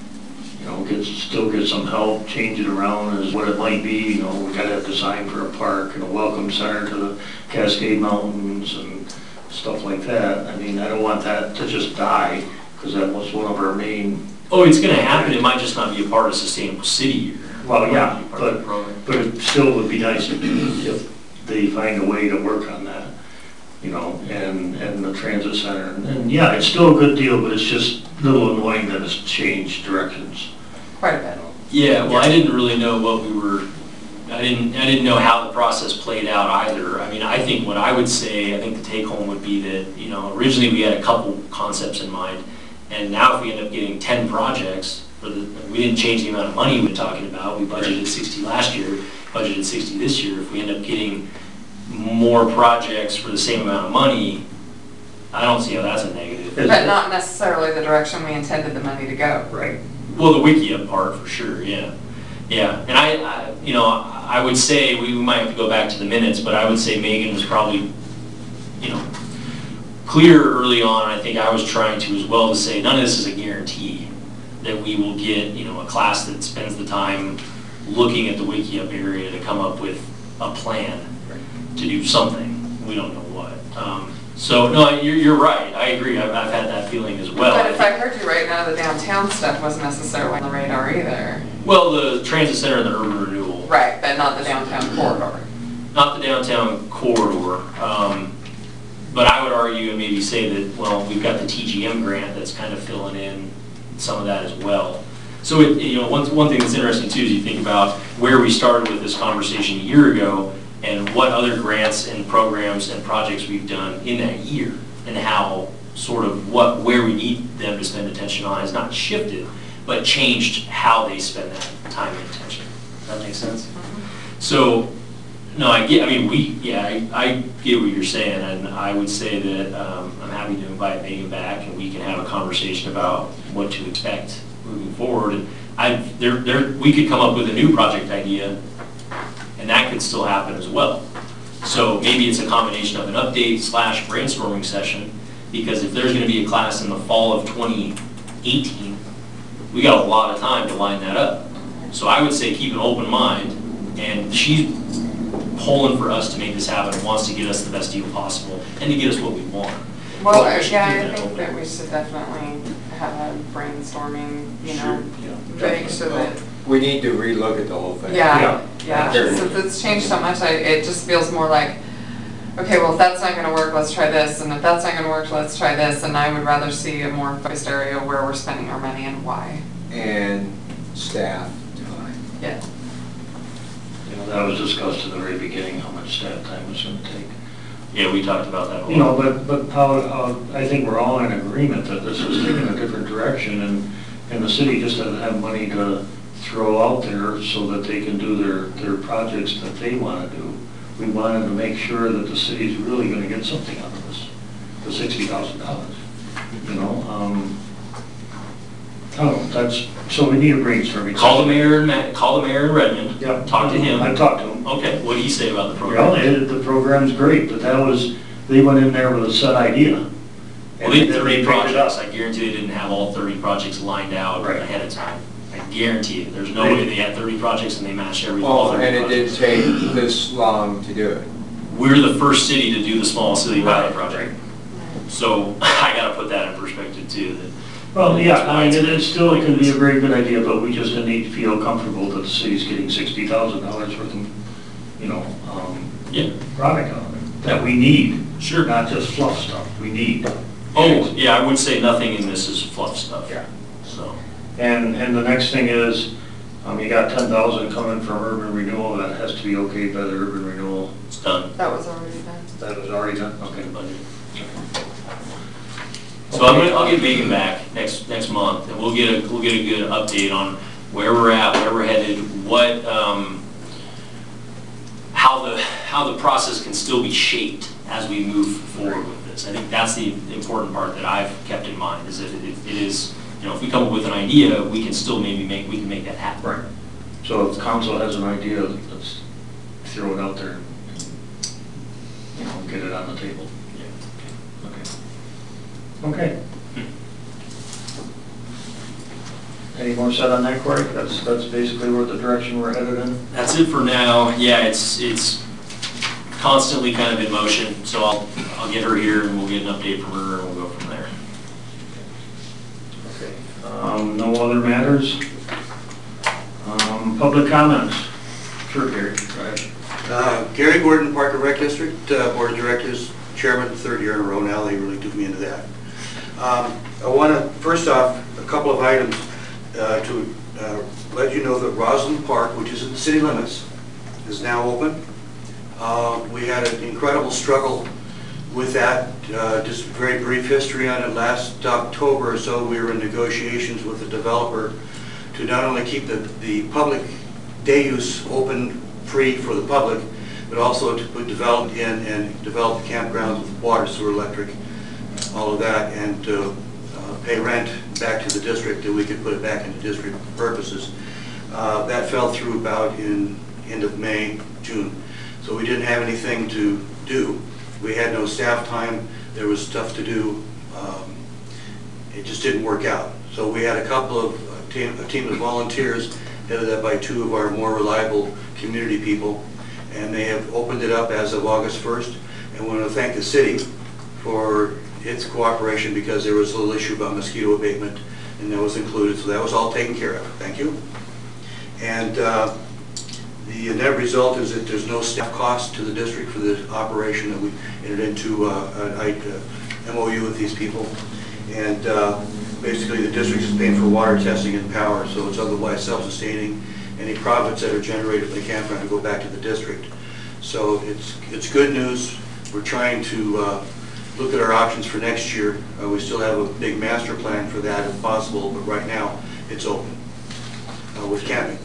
you know, get, still get some help, change it around as what it might be. You know, we gotta have design for a park and a welcome center to the Cascade Mountains and stuff like that. I mean, I don't want that to just die, because that was one of our main, Oh, it's gonna happen. It might just not be a part of Sustainable City Year. well, yeah, It might be part of the but, program. but it still would be nice if, if they find a way to work on that, you know, and, and the transit center. And, and yeah, it's still a good deal, but it's just a little annoying that it's changed directions. Quite a bit. Yeah, well, I didn't really know what we were, I didn't, I didn't know how the process played out either. I mean, I think what I would say, I think the take home would be that, you know, originally we had a couple concepts in mind, and now if we end up getting ten projects, for the, we didn't change the amount of money we were talking about. We budgeted sixty last year, budgeted sixty this year. If we end up getting more projects for the same amount of money, I don't see how that's a negative. But not necessarily the direction we intended the money to go. Right. Well, the wiki up part for sure, yeah. Yeah, and I, I, you know, I would say, we might have to go back to the minutes, but I would say Megan was probably, you know, clear early on. I think I was trying to as well to say, none of this is a guarantee that we will get, you know, a class that spends the time looking at the Wiki Up area to come up with a plan to do something. We don't know what. Um, so no, you're, you're right. I agree. I've, I've had that feeling as well. But if I heard you right, none of the downtown stuff wasn't necessarily on the radar either. Well, the transit center and the urban renewal. Right, but not the downtown corridor. Not the downtown corridor. Um, but I would argue and maybe say that, well, we've got the T G M grant that's kind of filling in some of that as well. So, it, you know, one, one thing that's interesting too is you think about where we started with this conversation a year ago and what other grants and programs and projects we've done in that year and how sort of what, where we need them to spend attention on has not shifted, but changed how they spend that time and attention. Does that make sense? Mm-hmm. So, no, I get, I mean, we, yeah, I, I get what you're saying, and I would say that um, I'm happy to invite Megan back and we can have a conversation about what to expect moving forward. And I, there, there, we could come up with a new project idea and that could still happen as well. So maybe it's a combination of an update slash brainstorming session, because if there's gonna be a class in the fall of twenty eighteen, we got a lot of time to line that up. So I would say keep an open mind, and she's pulling for us to make this happen, wants to get us the best deal possible, and to get us what we want. Well, But we should yeah, keep I that think open. that we should definitely have a brainstorming, you Sure, know, yeah. make sure that, We need to relook at the whole thing. yeah, yeah, Sure. since it's changed so much, I, it just feels more like, okay, well, if that's not gonna work, let's try this, and if that's not gonna work, let's try this, and I would rather see a more focused area where we're spending our money and why. And staff time. Yeah. You know, that was discussed at the very beginning, how much staff time was gonna take. Yeah, we talked about that a lot. You know, but, but how, how, I think we're all in agreement that this is taking a different direction, and, and the city just doesn't have money to throw out there so that they can do their, their projects that they wanna do. We wanted to make sure that the city's really gonna get something out of this, the sixty thousand dollars, you know? Um, oh, that's, so we need a brainstorming. Call the session. mayor and Ma- call the mayor in Redmond. Yeah. Talk to him. I talked to him. Okay, what did he say about the program? Well, it- the program's great, but that was, they went in there with a set idea. Well, And they had then thirty picked it up. projects. I guarantee they didn't have all thirty projects lined out Right. ahead of time. I guarantee you. There's no They- way they had thirty projects and they matched every Well, all thirty and it did projects. take this long to do it. We're the first city to do the small city pilot Right, project. So I gotta put that in perspective too. that- Well, yeah, I mean, it it It's still like can be a this. very good idea, but we just need to feel comfortable that the city's getting sixty thousand dollars worth of, you know, um, Yeah, product on it, that we need, sure. not just fluff stuff, we need. Oh, yeah, I would say nothing in this is fluff stuff. Yeah. So, And, and the next thing is, um, you got ten thousand coming from urban renewal, that has to be okayed by the urban renewal. it's done. That was already done. That was already done, okay. Budget. So I'm gonna, I'll get Megan back next, next month, and we'll get a, we'll get a good update on where we're at, where we're headed, what, um, how the, how the process can still be shaped as we move forward with this. I think that's the important part that I've kept in mind, is that it, it is, you know, if we come up with an idea, we can still maybe make, we can make that happen. Right. So if council has an idea, let's throw it out there, and, you know, get it on the table. Yeah. Okay. Okay. Any more said on that, Corey? That's, that's basically where the direction we're headed in? That's it for now. Yeah, it's, it's constantly kind of in motion, so I'll, I'll get her here and we'll get an update from her and we'll go from there. Okay. Um, no other matters? Um, public comments? Sure, Gary, go ahead. Uh, Gary Gordon, Park and Rec District, uh, Board of Directors, Chairman, third year in a row now, they really took me into that. Um, I want to, first off, a couple of items uh, to uh, let you know that Roslyn Park, which is in the city limits, is now open. Uh, We had an incredible struggle with that, uh, just a very brief history on it. Last October or so, we were in negotiations with the developer to not only keep the, the public day use open, free for the public, but also to put develop in and develop the campgrounds with water, sewer, electric, all of that, and to uh, pay rent back to the district, that we could put it back into district purposes. Uh, that fell through about in end of May, June. So we didn't have anything to do. We had no staff time. There was stuff to do. Um, it just didn't work out. So we had a couple of a team, a team of volunteers headed up by two of our more reliable community people. And they have opened it up as of August first. And we want to thank the city for its cooperation because there was a little issue about mosquito abatement, and that was included, so that was all taken care of. Thank you. And uh, the net result is that there's no staff cost to the district for the operation that we entered into uh, an uh, M O U with these people. And uh, basically the district is paying for water testing and power, so it's otherwise self-sustaining. Any profits that are generated from the campground to go back to the district. So it's, it's good news. We're trying to uh, look at our options for next year. Uh, we still have a big master plan for that if possible, but right now it's open uh, with camping.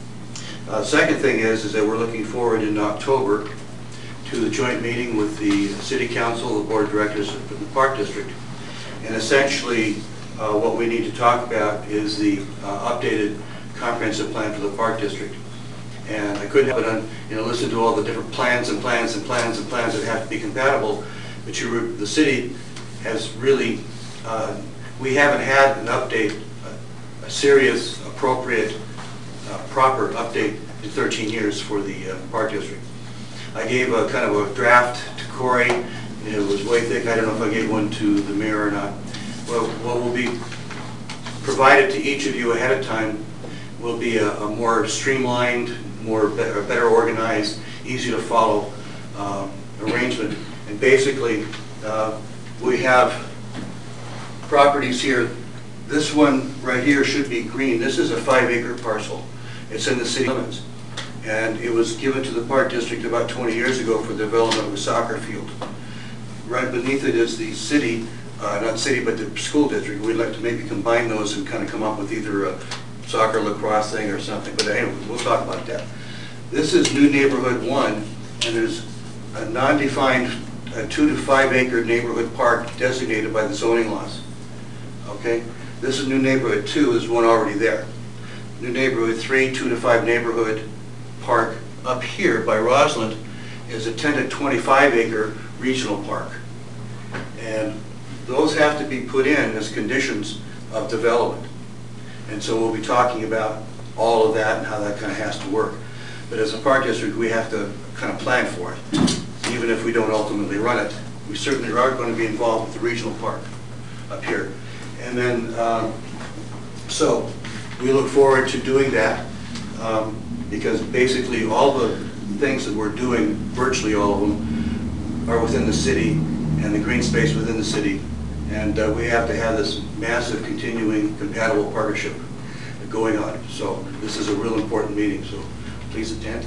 Uh, second thing is, is that we're looking forward in October to the joint meeting with the City Council, the Board of Directors of the Park District. And essentially uh, what we need to talk about is the uh, updated comprehensive plan for the Park District. And I couldn't help but you know, listen to all the different plans and plans and plans and plans that have to be compatible. But you, the city has really, uh, we haven't had an update, a, a serious, appropriate, uh, proper update in thirteen years for the uh, Park District. I gave a kind of a draft to Corey. It was way thick. I don't know if I gave one to the mayor or not. Well, what will be provided to each of you ahead of time will be a, a more streamlined, more better, better organized, easy to follow uh, arrangement. And basically, uh, we have properties here. This one right here should be green. This is a five acre parcel. It's in the city limits. And it was given to the Park District about twenty years ago for the development of a soccer field. Right beneath it is the city, uh, not city, but the school district. We'd like to maybe combine those and kind of come up with either a soccer lacrosse thing or something, but anyway, we'll talk about that. This is New Neighborhood one, and there's a non-defined a two to five acre neighborhood park designated by the zoning laws. Okay, this is New Neighborhood two, is one already there. New Neighborhood three, two to five neighborhood park up here by Roslyn is a ten to twenty-five acre regional park, and those have to be put in as conditions of development. And so we'll be talking about all of that and how that kind of has to work. But as a park district, we have to kind of plan for it. Even if we don't ultimately run it, we certainly are going to be involved with the regional park up here. And then, um, so we look forward to doing that um, because basically all the things that we're doing, virtually all of them, are within the city and the green space within the city. And uh, we have to have this massive continuing compatible partnership going on. So this is a real important meeting, so please attend.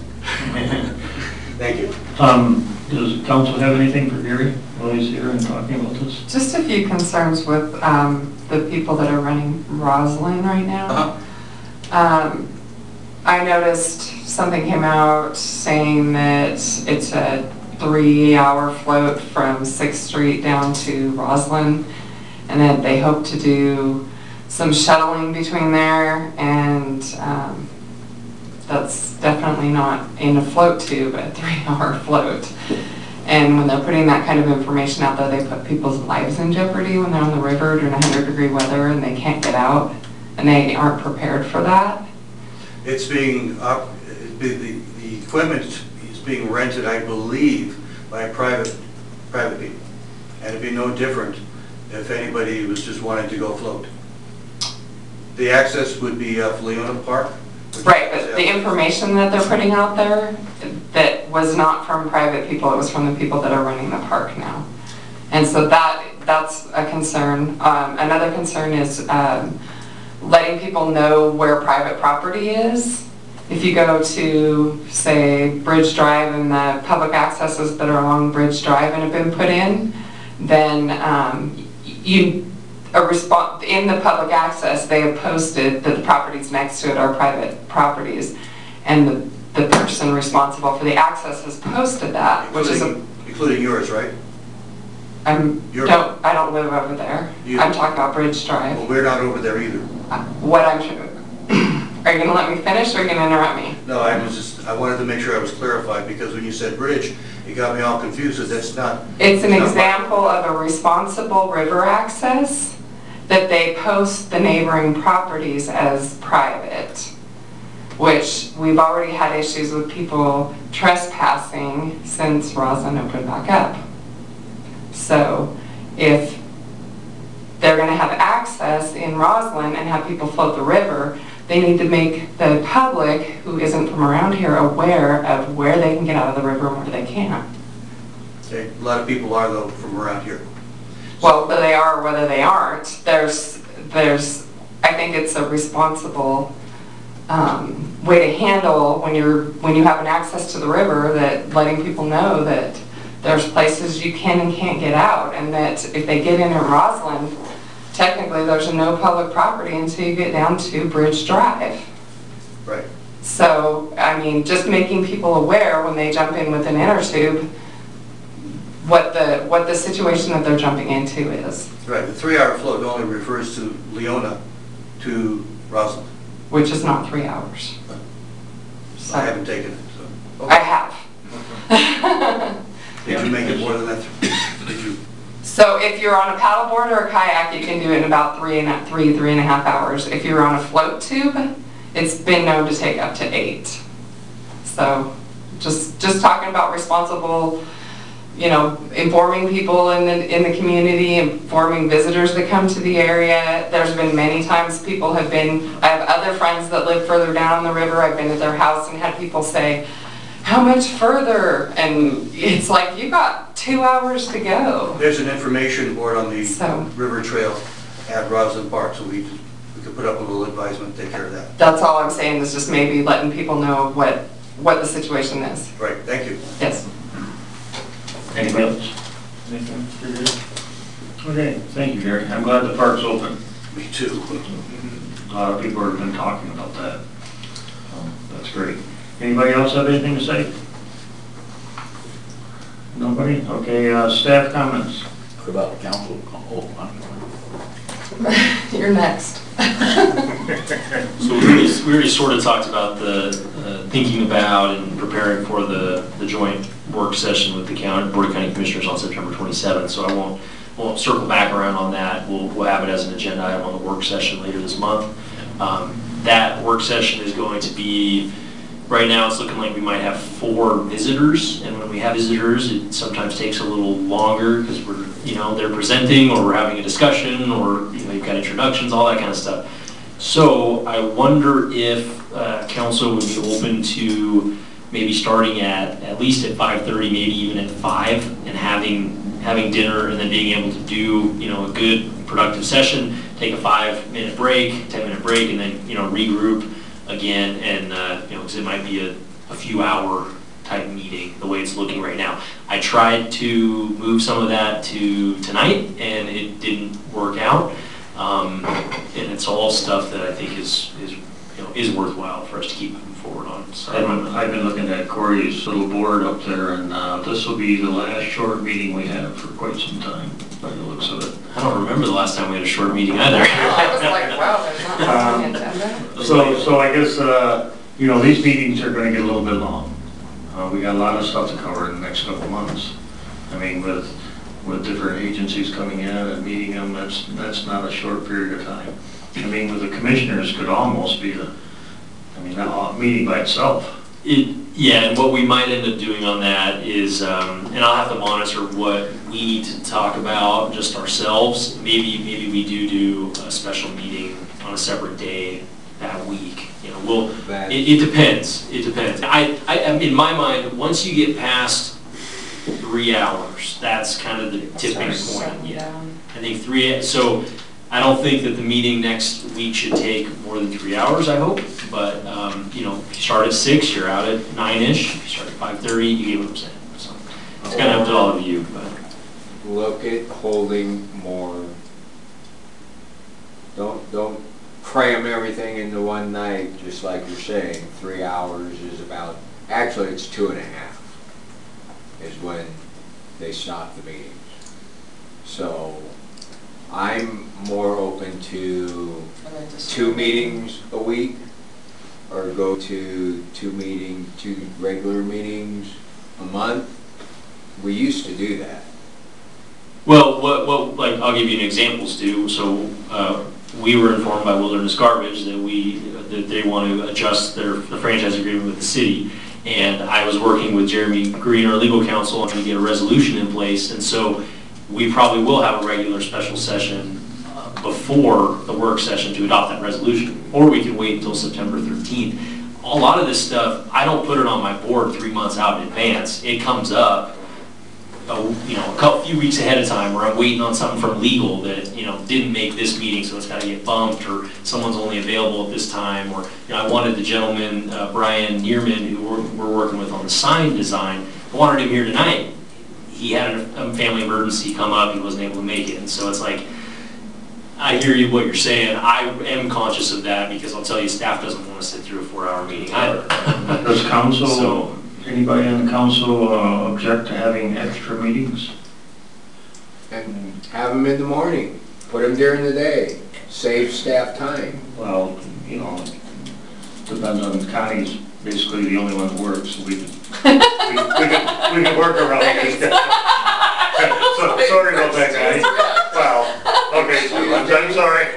Thank you. Um, does council have anything for Gary while he's here and talking about this? Just a few concerns with um, the people that are running Roslyn right now. Uh-huh. um, I noticed something came out saying that it's a three-hour float from sixth street down to Roslyn, and that they hope to do some shuttling between there, and um, that's definitely not in a float tube, a three-hour float. And when they're putting that kind of information out there, they put people's lives in jeopardy when they're on the river during one hundred degree weather and they can't get out, and they aren't prepared for that. It's being, uh, the, the, the equipment is being rented, I believe, by private, private people. And it'd be no different if anybody was just wanting to go float. The access would be uh, Leona Park. Right, but the information that they're putting out there, that was not from private people, it was from the people that are running the park now. And so that that's a concern. Um, another concern is um, letting people know where private property is. If you go to, say, Bridge Drive and the public accesses that are along Bridge Drive and have been put in, then um, you a response in the public access, they have posted that the properties next to it are private properties, and the, the person responsible for the access has posted that, including, which is a, including yours, right? I'm Your, don't I don't live over there. You, I'm talking about Bridge Drive. Well, we're not over there either. Uh, what I'm are you going to let me finish, or are you going to interrupt me? No, I was just I wanted to make sure I was clarified, because when you said bridge, it got me all confused. That that's not. It's an not example of a responsible river access that they post the neighboring properties as private. which we've already had issues with people trespassing since Roslyn opened back up. So if they're going to have access in Roslyn and have people float the river, they need to make the public who isn't from around here aware of where they can get out of the river and where they can't. Okay, a lot of people are though from around here. Well, whether they are or whether they aren't, there's, there's, I think it's a responsible um, way to handle when you're, when you have an access to the river, that letting people know that there's places you can and can't get out, and that if they get in in Roslyn, technically there's no public property until you get down to Bridge Drive. Right. So, I mean, just making people aware when they jump in with an inner tube, what the, what the situation that they're jumping into is. Right, the three-hour float only refers to Leona to Roslyn. Which is not three hours. So, I haven't taken it, so. I Okay. have. Did you make it more than that? Did you? So if you're on a paddleboard or a kayak, you can do it in about three and a, three, three and a half hours. If you're on a float tube, it's been known to take up to eight. So just just talking about responsible, you know, informing people in the in the community, informing visitors that come to the area. There's been many times people have been, I have other friends that live further down the river. I've been at their house and had people say, how much further? And it's like, you got two hours to go. There's an information board on the So- river trail at Roslyn Park, so we, we could put up a little advisement, take care of that. That's all I'm saying, is just maybe letting people know what, what the situation is. Right, thank you. Yes. Anything else? Okay, thank you, Gary. I'm glad the park's open. Me too. A lot of people have been talking about that. Um, That's great. Anybody else have anything to say? Nobody? Okay, uh, staff comments. What about the council? Oh, I'm- You're next. So we already, we already sort of talked about the, uh, thinking about and preparing for the, the joint work session with the county, Board of County Commissioners on September twenty-seventh, so I won't, won't circle back around on that. We'll, we'll have it as an agenda item on the work session later this month. Um, that work session is going to be, right now it's looking like we might have four visitors, and when we have visitors, it sometimes takes a little longer because we're, you know, they're presenting or we're having a discussion, or, you know, you've got introductions, all that kind of stuff. So I wonder if uh, council would be open to maybe starting at, at least at five thirty, maybe even at five, and having, having dinner and then being able to do, you know, a good productive session, take a five minute break, ten minute break, and then, you know, regroup again, and, uh, you know, because it might be a, a few hour type meeting, the way it's looking right now. I tried to move some of that to tonight, and it didn't work out. Um, and it's all stuff that I think is, is, you know, is worthwhile for us to keep moving forward on. So I've been, I've been looking at Corey's little board up there, and uh, this will be the last short meeting we have for quite some time, by the looks of it. I don't remember the last time we had a short meeting either. I was like, wow, there's not much on the agenda. So, so I guess, uh, you know, these meetings are gonna get a little bit long. Uh, we got a lot of stuff to cover in the next couple of months. I mean, with, with different agencies coming in and meeting them, that's, that's not a short period of time. I mean, with the commissioners could almost be a, I mean, a meeting by itself. It, yeah, and what we might end up doing on that is, um, and I'll have to monitor what we need to talk about just ourselves. Maybe, maybe we do do a special meeting on a separate day that week. You know, we'll, That- it, it depends, it depends. I, I, in my mind, once you get past three hours, that's kind of the tipping Start point. shutting Yeah. down. I think three, so I don't think that the meeting next week should take more than three hours, I hope. But, um, you know, if you start at six, you're out at nine-ish. If you start at five thirty, you get what I'm saying. So it's kind of up to all of you, but. Look at holding more, don't, don't cram everything into one night, just like you're saying. Three hours is about, actually it's two and a half is when they stop the meetings. So I'm more open to two meetings a week, or go to two meeting, two regular meetings a month. We used to do that. Well, what, what, like, I'll give you an example, Stu. So, uh, we were informed by Wilderness Garbage that we, that they want to adjust their, the franchise agreement with the city. And I was working with Jeremy Green, our legal counsel, trying to get a resolution in place. And so we probably will have a regular special session uh, before the work session to adopt that resolution. Or we can wait until September thirteenth. A lot of this stuff, I don't put it on my board three months out in advance. It comes up a, you know, a couple, few weeks ahead of time where I'm waiting on something from legal that, you know, didn't make this meeting, so it's got to get bumped, or someone's only available at this time, or, you know, I wanted the gentleman, uh, Brian Neerman, who we're, we're working with on the sign design, I wanted him here tonight. He had a, a family emergency come up, he wasn't able to make it, and so it's like, I hear you, what you're saying. I am conscious of that because I'll tell you, staff doesn't want to sit through a four-hour meeting either. Does council, So- anybody on the council uh, object to having extra meetings? And have them in the morning, put them during the day, save staff time. Well, you know, depends on Connie's basically the only one who works, so we can, we, we can, we can work around it. So, sorry about that, guys. Wow, okay, so I'm, I'm sorry.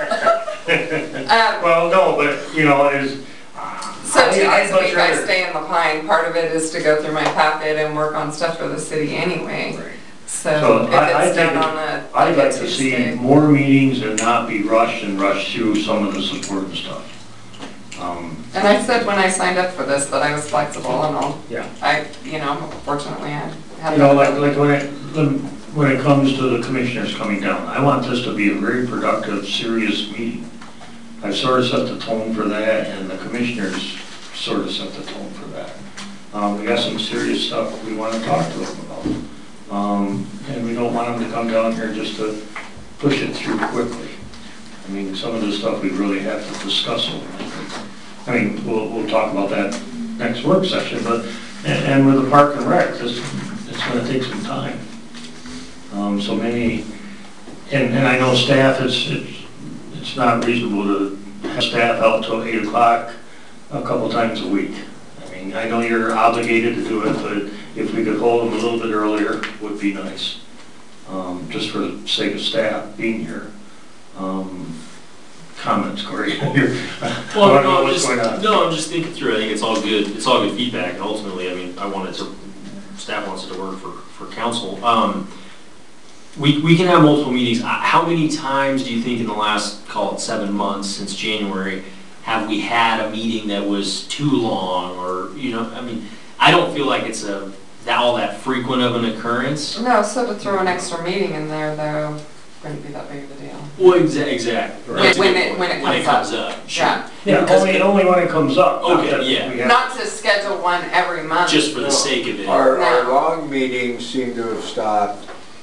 Um, Well, no, but, you know, is. So two I- days a I'd week much I rather- stay in the Pine, part of it is to go through my packet and work on stuff for the city anyway. So So if I- I it's done think on a, I'd like like a to see Tuesday. more meetings and not be rushed and rushed through some of this important stuff. Um, And I said when I signed up for this that I was flexible and all, Yeah. I, you know, fortunately I had. You know, like, like when it, when it comes to the commissioners coming down, I want this to be a very productive, serious meeting. I've sort of set the tone for that, and the commissioners sort of set the tone for that. Um, we got some serious stuff we want to talk to them about. Um, and we don't want them to come down here just to push it through quickly. I mean, some of this stuff we really have to discuss over. I mean, we'll, we'll talk about that next work session, but, and, and with the park and rec, this, it's gonna take some time. Um, so many, and, and I know staff, it's, it's, it's not reasonable to have staff out till eight o'clock a couple times a week. I mean, I know you're obligated to do it, but if we could hold them a little bit earlier, would be nice. Um, just for the sake of staff being here. Um, comments, Corey? You're- I Well, don't know no, I'm what's just, going on. no, I'm just thinking through. I think it's all good. It's all good feedback. And ultimately, I mean, I want it to, staff wants it to work for, for council. Um, we, we can have multiple meetings. Uh, How many times do you think in the last, call it seven months since January, have we had a meeting that was too long, or, you know, I mean, I don't feel like it's a, that all that frequent of an occurrence. No, so to throw an extra meeting in there though, wouldn't be that big of a deal. Well, exa- exactly. When- That's a when good it- point. when it When it comes comes up. Sure. Yeah. Yeah, Because- only, only when it comes up. not Okay, that yeah. we have- Not to schedule one every month. Just for the No. sake of it. Our, our No. long meetings seem to have stopped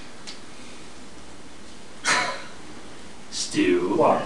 Stu. What?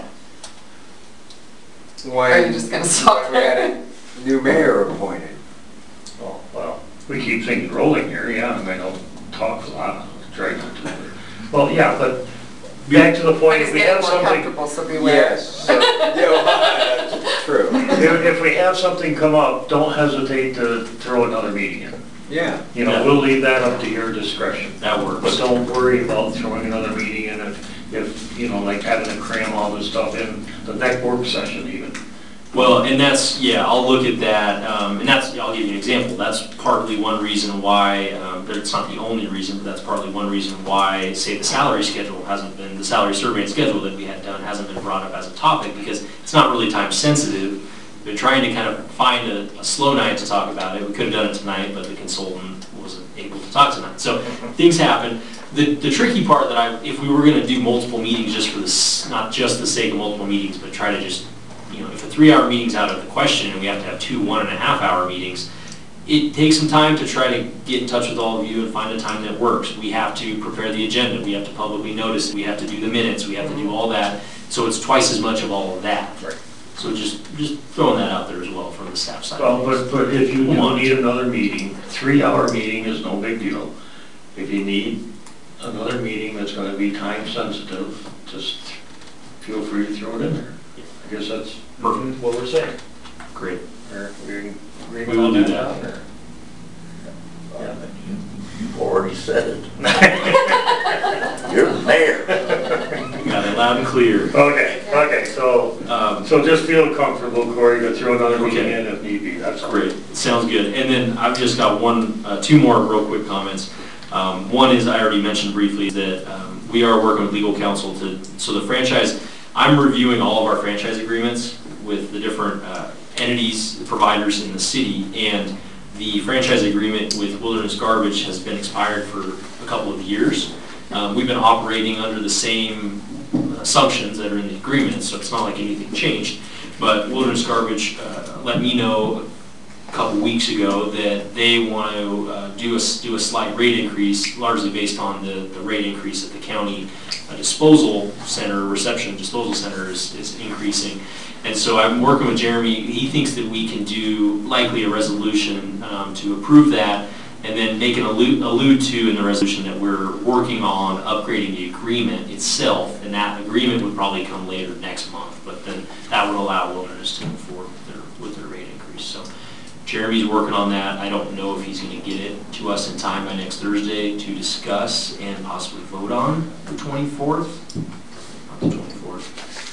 when. Are you just gonna stop when we had there? a new mayor appointed. Oh, well, we keep things rolling here, yeah, and I don't talk a lot, try not to. Well, yeah, but back to the point, He's if we getting have more something, comfortable, so beware. Yes, so, yeah, well, that's true. if, if we have something come up, don't hesitate to throw another meeting in. Yeah. You know, Yeah. we'll leave that up to your discretion. That But works. don't worry about throwing another meeting in if, if, you know, like having to cram all this stuff in, the next work session even. Well, and that's, yeah, I'll look at that, um, and that's, I'll give you an example. That's partly one reason why, um, but it's not the only reason, but that's partly one reason why, say, the salary schedule hasn't been, the salary survey and schedule that we had done hasn't been brought up as a topic, because it's not really time sensitive. We're trying to kind of find a, a slow night to talk about it. We could have done it tonight, but the consultant wasn't able to talk tonight. So things happen. The, the tricky part that I, if we were gonna do multiple meetings just for this, not just the sake of multiple meetings, but try to just, you know, if a three-hour meeting's out of the question and we have to have two one and a half hour meetings, it takes some time to try to get in touch with all of you and find a time that works. We have to prepare the agenda, we have to publicly notice it, we have to do the minutes, we have to do all that. So it's twice as much of all of that. Right. So just, just throwing that out there as well from the staff side. Well, but, but if you do Want. need another meeting, three-hour meeting is no big deal. If you need another meeting that's gonna be time sensitive, just feel free to throw it in there. I guess that's Perfect. what we're saying. Great. Or we We will do that. or- Yeah, but you, you've already said it. clear. Okay, okay, so, Um, so just feel comfortable, Corey, to throw another meeting Okay. in if need be, that's all. Great, sounds good. And then I've just got one, uh, two more real quick comments. Um, One is, I already mentioned briefly, that um, we are working with legal counsel to, so the franchise, I'm reviewing all of our franchise agreements with the different uh, entities, providers in the city, and the franchise agreement with Wilderness Garbage has been expired for a couple of years. Um, We've been operating under the same assumptions that are in the agreement, so it's not like anything changed. But Wilderness Garbage uh, let me know a couple weeks ago that they want to uh, do a, do a slight rate increase, largely based on the, the rate increase at the county uh, disposal center, reception disposal center is, is increasing. And so I'm working with Jeremy. He thinks that we can do likely a resolution um, to approve that, and then make an allude, allude to in the resolution that we're working on upgrading the agreement itself, and that agreement would probably come later next month, but then that would allow Wilderness to move forward with their, with their rate increase. So Jeremy's working on that. I don't know if he's going to get it to us in time by next Thursday to discuss and possibly vote on the twenty-fourth. Not the twenty-fourth.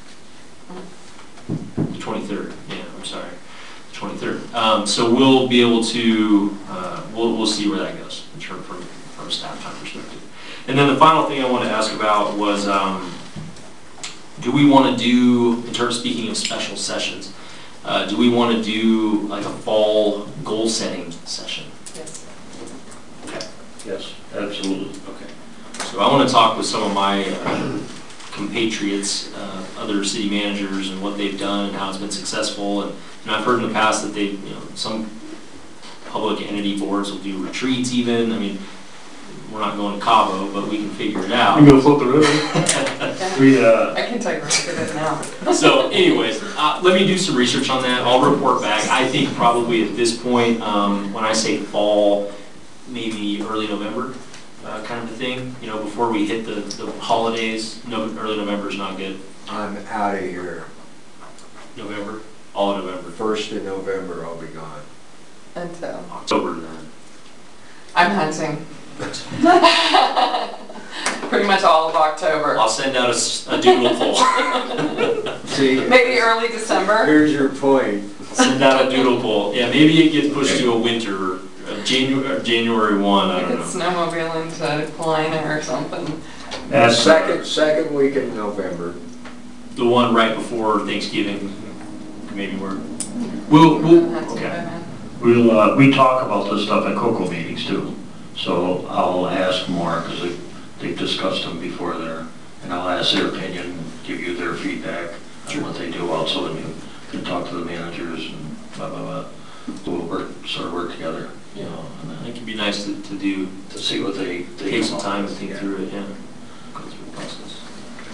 The twenty-third, yeah, I'm sorry. twenty-third. Um, so we'll be able to, uh, we'll, we'll see where that goes in terms from, from a staff time perspective. And then the final thing I want to ask about was, um, do we want to do, in terms of speaking of special sessions, uh, do we want to do like a fall goal setting session? Yes. Okay. Yes, absolutely. Okay. So I want to talk with some of my uh, compatriots, uh, other city managers, and what they've done and how it's been successful. And, and I've heard in the past that they, you know, some public entity boards will do retreats even. I mean, we're not going to Cabo, but we can figure it out. You can go float the river. We, uh, I can tell you where to get it now. So anyways, uh, let me do some research on that. I'll report back. I think probably at this point, um, when I say fall, maybe early November. Uh, kind of a thing, you know, before we hit the, the holidays. No, early November is not good. I'm out of here. November, all of November. First of November, I'll be gone. Until, October then. I'm hunting. Pretty much all of October. I'll send out a, s- a doodle poll. See, Maybe early December. here's your point. Send out a doodle poll. Yeah, maybe it gets pushed to a winter, uh, January, January one. I We don't could know. snowmobile into Kalina or something. that's, Second, second week in November. The one right before Thanksgiving, maybe we're. We'll, we'll, Hunting okay. by then. we'll, uh, we talk about this stuff at COCO meetings too. So I'll ask more, because they, they've discussed them before there, and I'll ask their opinion, give you their feedback on what they do also, and you can talk to the managers and blah, blah, blah. We'll work, sort of work together, you know, and I then think it'd be nice to, to do, to see what they. they take come some up time to with. think Yeah. through it, yeah. Go through the process.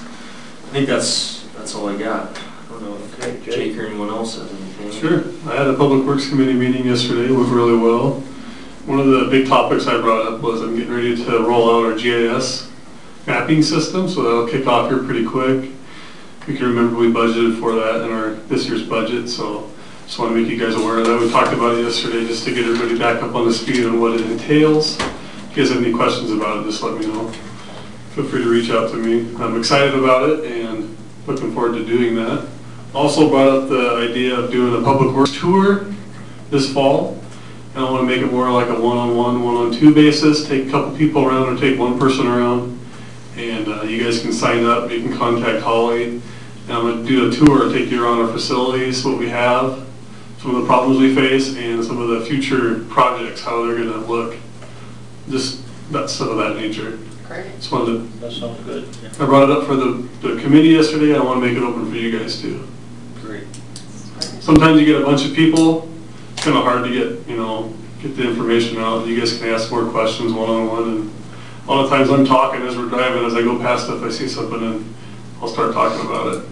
I think that's, that's all I got. I don't know Okay, if Jake. Jake or anyone else has anything. Sure. I had a Public Works Committee meeting yesterday, went really well. One of the big topics I brought up was I'm getting ready to roll out our G I S mapping system, so that'll kick off here pretty quick. You can remember we budgeted for that in our this year's budget, so just want to make you guys aware of that. We talked about it yesterday just to get everybody back up on the speed on what it entails. If you guys have any questions about it, just let me know. Feel free to reach out to me. I'm excited about it and looking forward to doing that. Also brought up the idea of doing a public works tour this fall. And I want to make it more like a one-on-one, one-on-two basis, take a couple people around or take one person around. And uh, you guys can sign up, you can contact Holly. And I'm going to do a tour, take you around our facilities, what we have, some of the problems we face, and some of the future projects, how they're going to look. Just that stuff of that nature. Great. Just wanted to, That sounds good. I brought it up for the, the committee yesterday. I want to make it open for you guys too. Great. Sometimes you get a bunch of people, it's kind of hard to get, you know, get the information out. You guys can ask more questions one-on-one, and a lot of times I'm talking as we're driving, as I go past stuff, I see something and I'll start talking about it.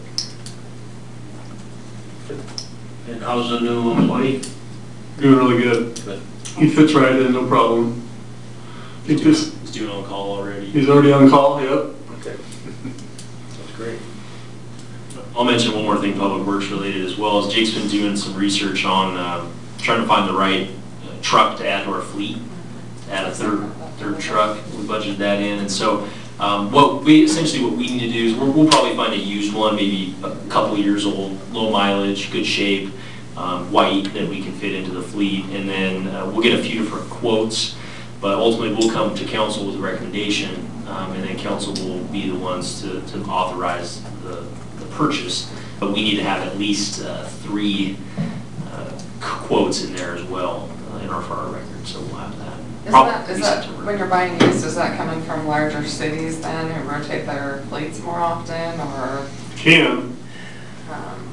And how's the new employee? Doing really good. Good. He fits right in, no problem. He just, He's doing on call already. he's already on call, yep. Okay. That's great. I'll mention one more thing, Public Works related as well, is Jake's been doing some research on um, trying to find the right uh, truck to add to our fleet, to add a third, third truck. We budgeted that in, and so Um, what we, essentially what we need to do is we'll, we'll probably find a used one, maybe a couple years old, low mileage, good shape, um, white, that we can fit into the fleet, and then uh, we'll get a few different quotes, but ultimately we'll come to council with a recommendation, um, and then council will be the ones to, to authorize the, the purchase. But we need to have at least uh, three uh, quotes in there as well uh, in our for our record, so we'll have that. Is Probably that, is that, September. when you're buying used, is that coming from larger cities then, who rotate their fleets more often, or, Can. um,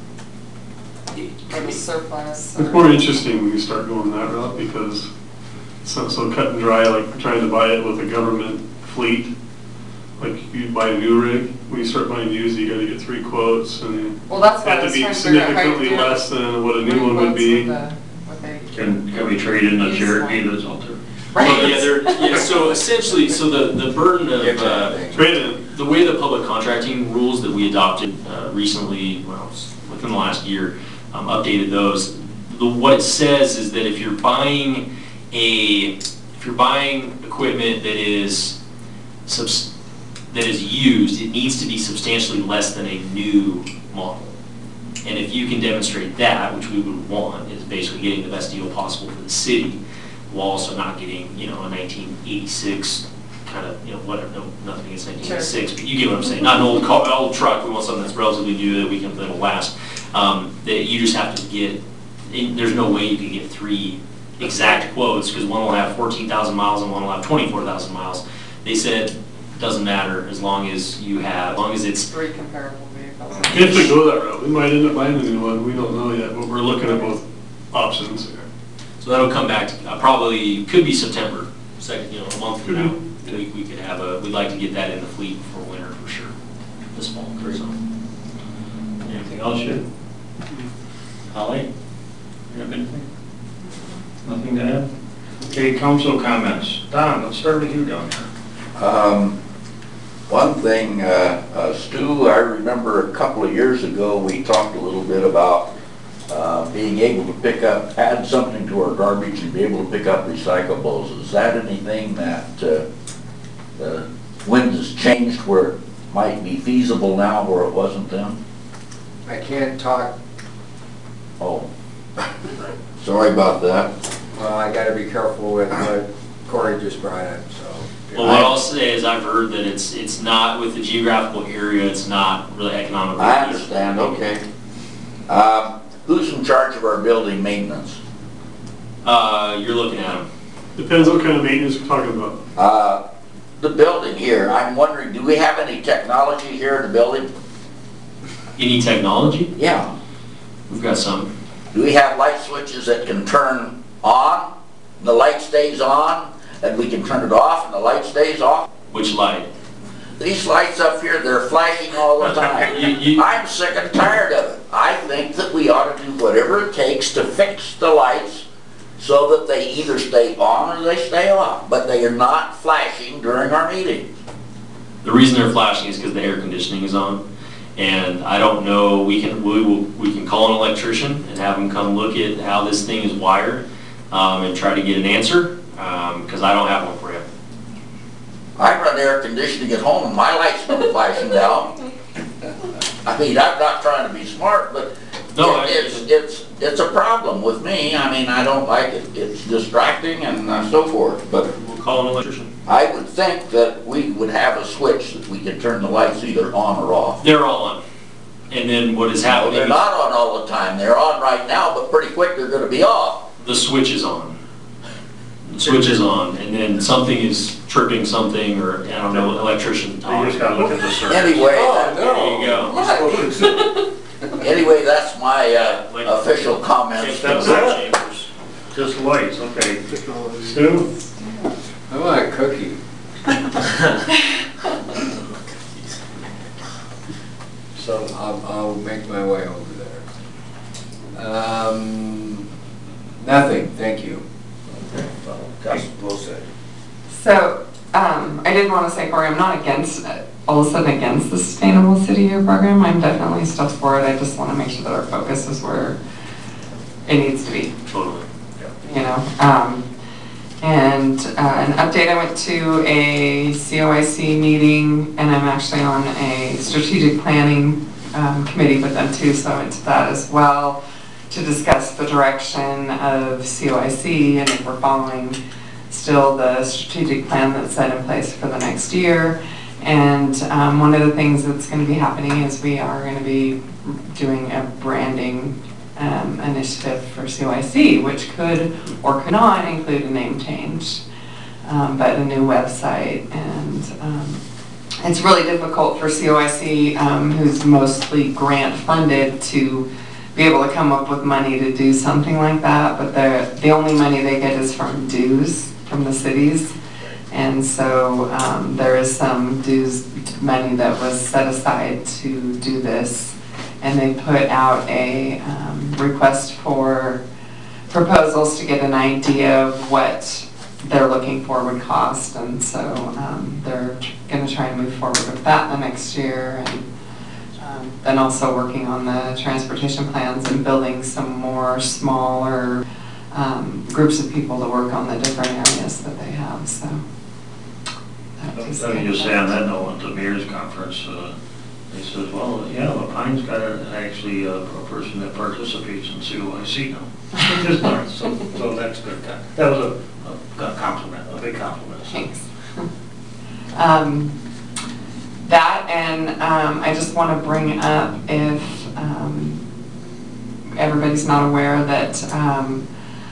or the surplus? It's or- more interesting when you start going that route because it's not so cut and dry like trying to buy it with a government fleet. Like you buy a new rig, when you start buying used, you gotta get three quotes and Well, that's what I had to was be trying to figure out how you significantly do it. less than what a Three new one would quotes be. with the- with a- Can, can we trade in the Use Cherokee one. that's out there? Well, yeah, they're, yeah, so essentially, so the, the burden of, uh, Trade in. the way the public contracting rules that we adopted uh, recently, well, s- within the last year, um, updated those. The, what it says is that if you're buying a, if you're buying equipment that is subs, that is used, it needs to be substantially less than a new model. And if you can demonstrate that, which we would want, is basically getting the best deal possible for the city, while also not getting, you know, a nineteen eighty-six kind of, you know, whatever, no, nothing against nineteen eighty-six, but you get what I'm saying. Not an old car, old truck, we want something that's relatively new that we can, that'll last. Um, that you just have to get, and there's no way you can get three exact quotes, because one will have fourteen thousand miles and one will have twenty-four thousand miles. They said, doesn't matter, as long as you have, as long as it's, Three comparable vehicles. If we go that route, we might end up buying a new one. We don't know yet, but we're looking at both options. so that'll come back, to uh, probably, could be September, second, you know, a month from Could now. be. We, we could have a, we'd like to get that in the fleet before winter for sure, this fall, so. Anything else, you? Holly? You have anything? Nothing to add? Okay, council comments. Don, let's start with you down here. Um, One thing, uh, uh, Stu, I remember a couple of years ago, we talked a little bit about uh, being able to pick up, add something to our garbage and be able to pick up recyclables. Is that anything that uh, the wind has changed where it might be feasible now where it wasn't then? I can't talk, Oh, sorry about that. well, I gotta be careful with what Corey just brought up, so. Well, what I'll say is I've heard that it's, it's not, with the geographical area, it's not really economically. I understand, okay. Um, Who's in charge of our building maintenance? Uh, you're looking at them. Depends what kind of maintenance we're talking about. Uh, The building here, I'm wondering, do we have any technology here in the building? Any technology? Yeah. We've got some. Do we have light switches that can turn on, and the light stays on, and we can turn it off and the light stays off? Which light? These lights up here, they're flashing all the You- time. you- I'm sick and tired of it. I think that we ought to do whatever it takes to fix the lights so that they either stay on or they stay off, but they are not flashing during our meeting. The reason they're flashing is because the air conditioning is on. And I don't know, we can, we will, we can call an electrician and have them come look at how this thing is wired, um, and try to get an answer, um, because I don't have one for you. I run air conditioning at home and my lights don't flashing down. I mean, I'm not trying to be smart, but No, I- it- it's, it's, it's a problem with me. I mean, I don't like it. It's distracting and uh, so forth, but We'll call an electrician. I would think that we would have a switch that we could turn the lights either on or off. They're all on. And then what is Well, happening? they're not on all the time. They're on right now, but pretty quick they're gonna be off. The switch is on. The switch is on, and then something is tripping something, or, I don't know, electrician You talk. just gotta look at the circuit. Anyway, Oh, that- There you go. anyway, that's my uh, Like- official comments. That's it. Just lights, okay. Stu? I want a cookie. So I'll, I'll make my way over there. Um, nothing, thank you. Well said. So, um, I did want to say, Corey, I'm not against, all of a sudden against the Sustainable City Year program. I'm definitely still for it. I just want to make sure that our focus is where it needs to be, Totally. you know? Um, And uh, an update, I went to a C O I C meeting, and I'm actually on a strategic planning um, committee with them too, so I went to that as well to discuss the direction of C O I C and if we're following still the strategic plan that's set in place for the next year. And um, one of the things that's going to be happening is we are going to be doing a branding um, initiative for C O I C, which could or could not include a name change, um, but a new website. And um, it's really difficult for C O I C, um, who's mostly grant funded, to be able to come up with money to do something like that, but the the only money they get is from dues from the cities. And so um, there is some dues money that was set aside to do this, and they put out a um, request for proposals to get an idea of what they're looking for would cost, and so um, they're going to try and move forward with that the next year, and um, then also working on the transportation plans and building some more smaller um, groups of people to work on the different areas that they have. So. Let me just say on that note, at the mayor's conference, uh, they said, well, yeah, Lapine's got a, actually a, a person that participates in C O I C now. Just not, so, so that's good. That was a, a compliment, a big compliment. So. Thanks. Um, that and um, I just want to bring up, if um, everybody's not aware, that um,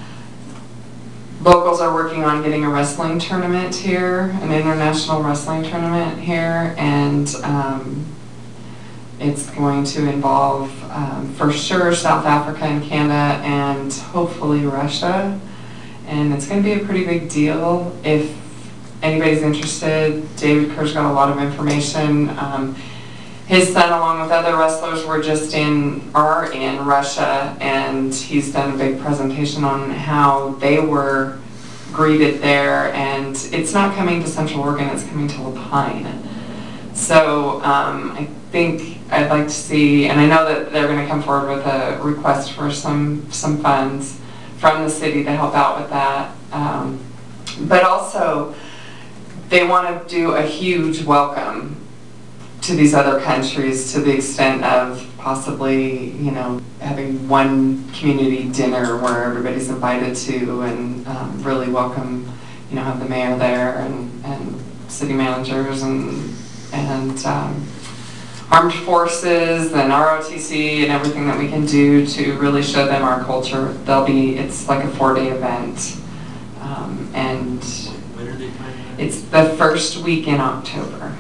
locals are working on getting a wrestling tournament here, an international wrestling tournament here, and um, it's going to involve, um, for sure, South Africa and Canada, and hopefully Russia. And it's going to be a pretty big deal. If anybody's interested, David Kerr's got a lot of information. Um, his son, along with other wrestlers, were just in, are in Russia, and he's done a big presentation on how they were greeted there, and it's not coming to Central Oregon, it's coming to Lapine. So um, I think I'd like to see, and I know that they're going to come forward with a request for some, some funds from the city to help out with that. Um, but also, they want to do a huge welcome to these other countries, to the extent of possibly, you know, having one community dinner where everybody's invited to, and um, really welcome, you know, have the mayor there and, and city managers and and um, armed forces and R O T C and everything that we can do to really show them our culture. They'll be, it's like a four-day event, um, and When are they planning that? it's the first week in October.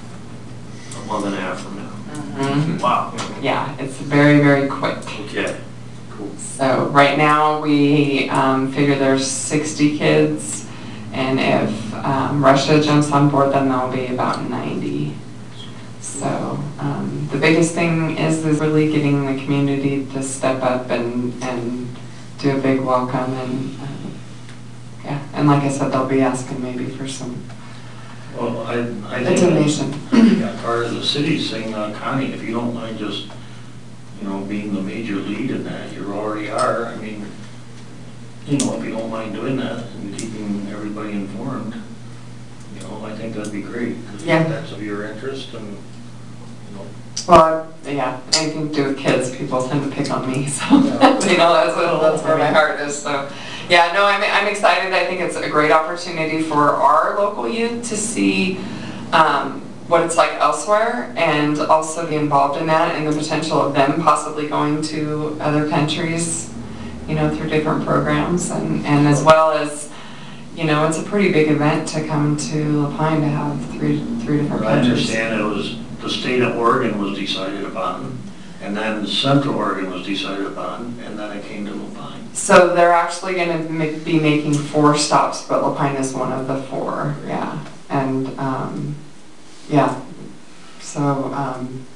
A month and a half from now. Mm-hmm. Wow. Yeah, it's very, very quick. Okay, cool. So right now we um, figure there's sixty kids, and if um, Russia jumps on board, then there'll be about ninety. So um, the biggest thing is, is really getting the community to step up and, and do a big welcome, and um, yeah, and like I said, they'll be asking maybe for some Well, I, I a think donation. that part of the city's saying, uh, Connie, if you don't mind just, you know, being the major lead in that, you already are. I mean, you know, if you don't mind doing that and keeping everybody informed, you know, I think that'd be great. 'Cause Yeah. if that's of your interest, and, you know. Well, yeah, anything to do with kids, people tend to pick on me, so, you know, that's, what, that's where my heart is, so. Yeah, no, I'm, I'm excited. I think it's a great opportunity for our local youth to see um, what it's like elsewhere, and also be involved in that, and the potential of them possibly going to other countries, you know, through different programs, and, and as well as, you know, it's a pretty big event to come to Lapine to have three, three different I countries. understand it was, the state of Oregon was decided upon, and then Central Oregon was decided upon, and then it came to Lapine. So they're actually going to be making four stops, but Lapine is one of the four, yeah. And, um, yeah, so, um,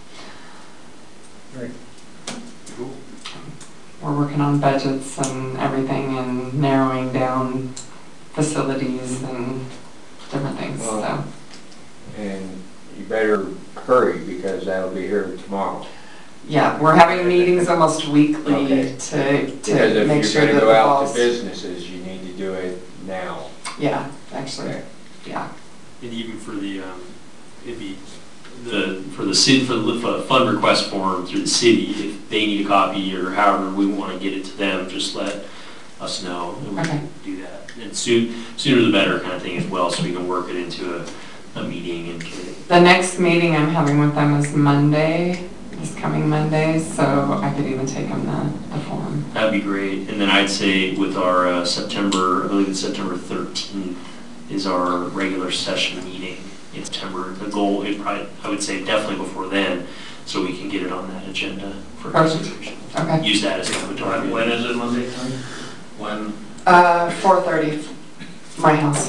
Right. we're working on budgets and everything, and narrowing down facilities and different things, so. And you better hurry, because that'll be here tomorrow. Yeah, we're having meetings almost weekly Okay. to, Because to if make you're sure gonna that the go out to balls. businesses, you need to do it now. Yeah, actually, yeah. And even for the, um, it'd be, the, for the city, for the for the fund request form through the city, if they need a copy or however we want to get it to them, just let us know and we Okay. can do that. And soon, sooner the better kind of thing as well, so we can work it into a, a meeting and get it. The next meeting I'm having with them is Monday, this coming Monday, so I could even take them the, the form. That'd be great. And then I'd say with our uh, September, I believe it's September thirteenth is our regular session meeting in September. The goal is probably, I would say definitely before then, so we can get it on that agenda for Perfect. consideration. Okay. Use that as kind of a When target. when is it, Monday time? When? Uh, four thirty, my house.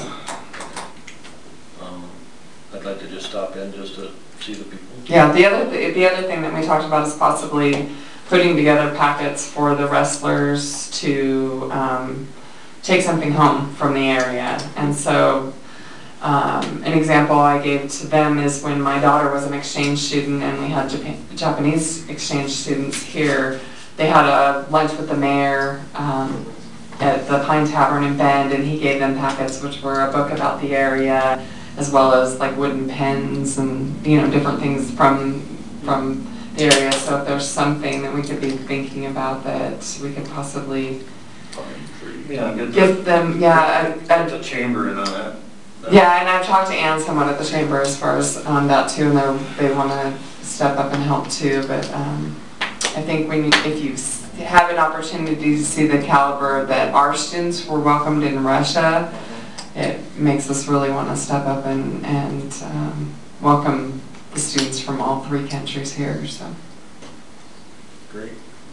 Um, I'd like to just stop in just to see the people. Yeah, the other, th- the other thing that we talked about is possibly putting together packets for the wrestlers to um, take something home from the area. And so um, an example I gave to them is when my daughter was an exchange student and we had Japan, Japanese exchange students here, they had a lunch with the mayor um, at the Pine Tavern in Bend, and he gave them packets which were a book about the area, as well as like wooden pens and, you know, different things from from the area. So if there's something that we could be thinking about that we could possibly Yeah, get the, give them, yeah, get I, the chamber in on that. I, yeah, and I've talked to Ann somewhat at the chamber as far as um, that too, and they they want to step up and help too. But um, I think when you, if you s- have an opportunity to see the caliber that our students were welcomed in Russia, it makes us really want to step up and, and um, welcome the students from all three countries here. So Great.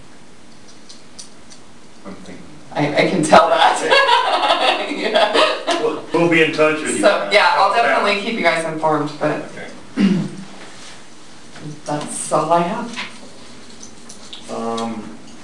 I'm thinking. I, I can tell that. Yeah. We'll, we'll be in touch with you. So yeah, I'll definitely keep you guys informed, but Okay. that's all I have. Um,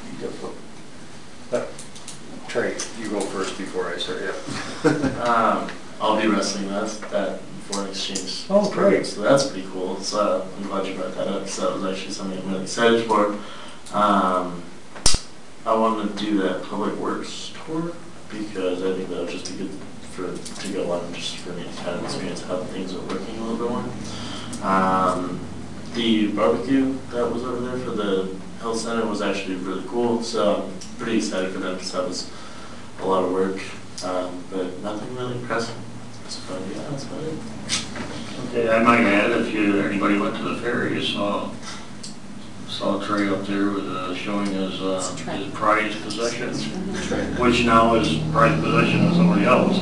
uh, Trey, you go first before I start, yeah. Um, I'll be wrestling that, that foreign exchange. Oh, great. So that's pretty cool. So I'm glad you brought that up. So that was actually something I'm really excited for. Um, I wanted to do that public works tour because I think that would just be good for to go on, just for me to kind of experience how things are working a little bit more. Um, the barbecue that was over there for the health center was actually really cool. So I'm pretty excited for that because that was a lot of work, um, but nothing really impressive. So yeah, that's about it. Okay, I might add, if you, anybody went to the fair, you saw, saw Trey up there with, uh, showing his, uh, his prized possession, which now is prized possession of somebody else.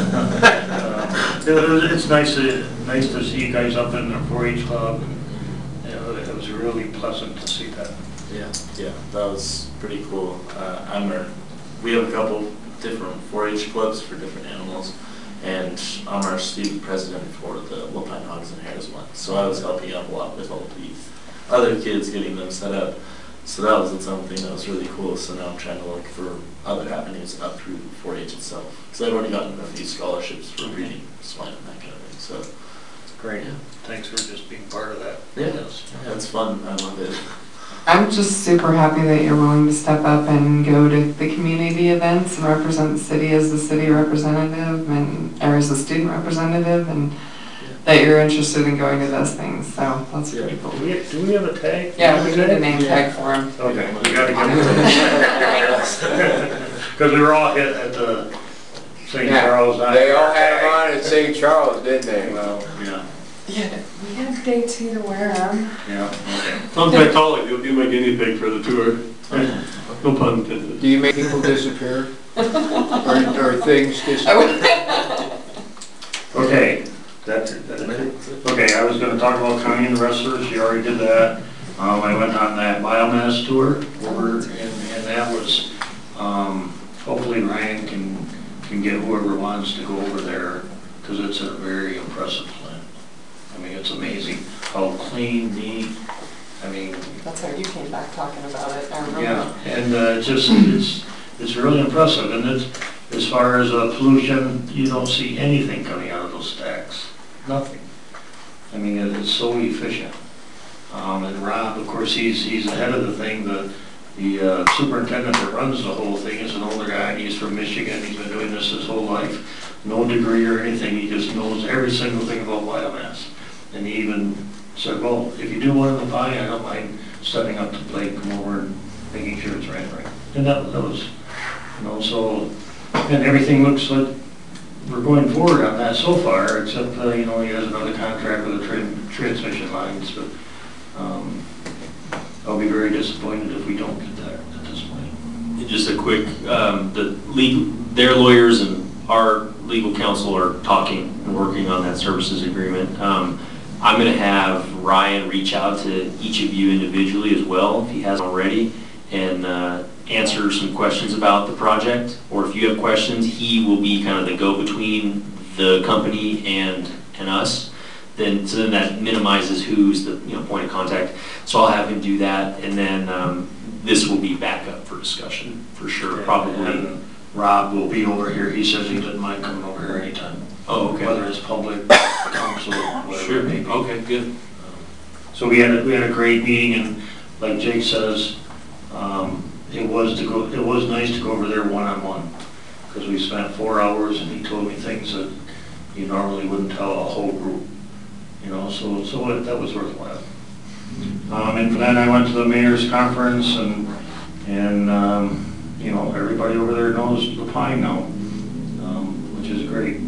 Uh, it was- It's nice to, nice to see you guys up in the four H club, and, you know, it was really pleasant to see that. Yeah, yeah, that was pretty cool. Uh, I'm a, we have a couple different four H clubs for different animals, and I'm our student president for the Lopine Hogs and Hares one. So I was helping out a lot with all the other kids getting them set up. So that was its own thing that was really cool. So now I'm trying to look for other avenues up through four H itself. Because I've already gotten a few scholarships for breeding swine and that kind of thing. So Great. Thanks for just being part of that. yeah, Yes. yeah, it's fun. I love it. I'm just super happy that you're willing to step up and go to the community events and represent the city as the city representative and or as the student representative, and that you're interested in going to those things. So that's Yeah. pretty cool. Do we, do we have a tag? Yeah, we need a name tag for him. Okay, we gotta get because we were all hit at the Saint Charles. They all had them on at Saint Charles, didn't they? Well, yeah, Yeah, we have day two to wear them. yeah, okay. Contact Holly, you'll be my guinea pig for the tour. No pun intended. Do you make people disappear? Or, or things disappear? Okay, that's it, that's it. Okay, I was gonna talk about Connie and the wrestlers, you already did that. Um, I went on that biomass tour over, and, and that was, um, hopefully Ryan can, can get whoever wants to go over there, because it's a very impressive plant. I mean, it's amazing how clean, neat, I mean, That's how you came back talking about it. I remember. yeah, and uh, just, it's, it's really impressive, and it's, as far as uh, pollution, you don't see anything coming out of those stacks, nothing. I mean, it- it's so efficient. Um, and Rob, of course, he's, he's ahead of the thing, the, the uh, superintendent that runs the whole thing is an older guy, he's from Michigan, he's been doing this his whole life. No degree or anything, he just knows every single thing about biomass. And he even said, well, if you do one in the pie, I don't mind setting up the plate, come over and making sure it's ran right. And that, that was, you know, so, and everything looks like we're going forward on that so far, except, uh, you know, he has another contract with the tra transmission lines, but um, I'll be very disappointed if we don't get that at this point. Just a quick, um, the legal, their lawyers and our legal counsel are talking and working on that services agreement. Um, I'm going to have Ryan reach out to each of you individually as well, if he hasn't already, and uh, answer some questions about the project. Or if you have questions, he will be kind of the go-between the company and and us. Then so then that minimizes who's the you know point of contact. So I'll have him do that, and then um, this will be back up for discussion for sure. Probably. And Rob will be over here. He says he doesn't mind coming over here anytime. Oh, okay. Whether it's public, council, whatever Sure. it may be. Okay, good. So we had a, we had a great meeting, and like Jake says, um, it was to go. It was nice to go over there one on one, because we spent four hours, and he told me things that you normally wouldn't tell a whole group. You know, so so it, that was worthwhile. Um, and for that, I went to the mayor's conference, and and um, you know, everybody over there knows the Pine now, um, which is great.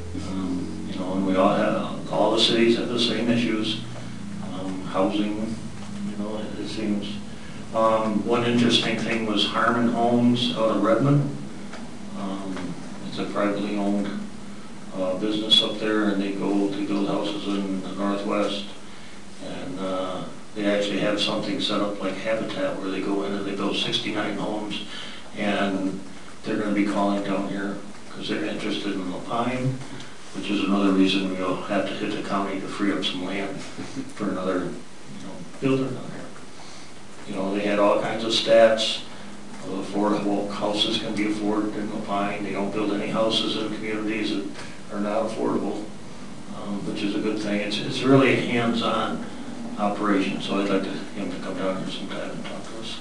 Um, you know, and we all have all the cities have the same issues. Um, housing, you know, it, it seems. Um, one interesting thing was Harmon Homes out of Redmond. Um, it's a privately owned uh, business up there, and they go to build houses in the Northwest. And uh, they actually have something set up like Habitat, where they go in and they build sixty-nine homes, and they're going to be calling down here because they're interested in the Pine, which is another reason we'll have to hit the county to free up some land for another, you know, builder down here. You know, they had all kinds of stats. Affordable houses can be afforded in the Pine. They don't build any houses in communities that are not affordable, um, which is a good thing. It's, it's really a hands-on operation, so I'd like to, him to come down here sometime and talk to us.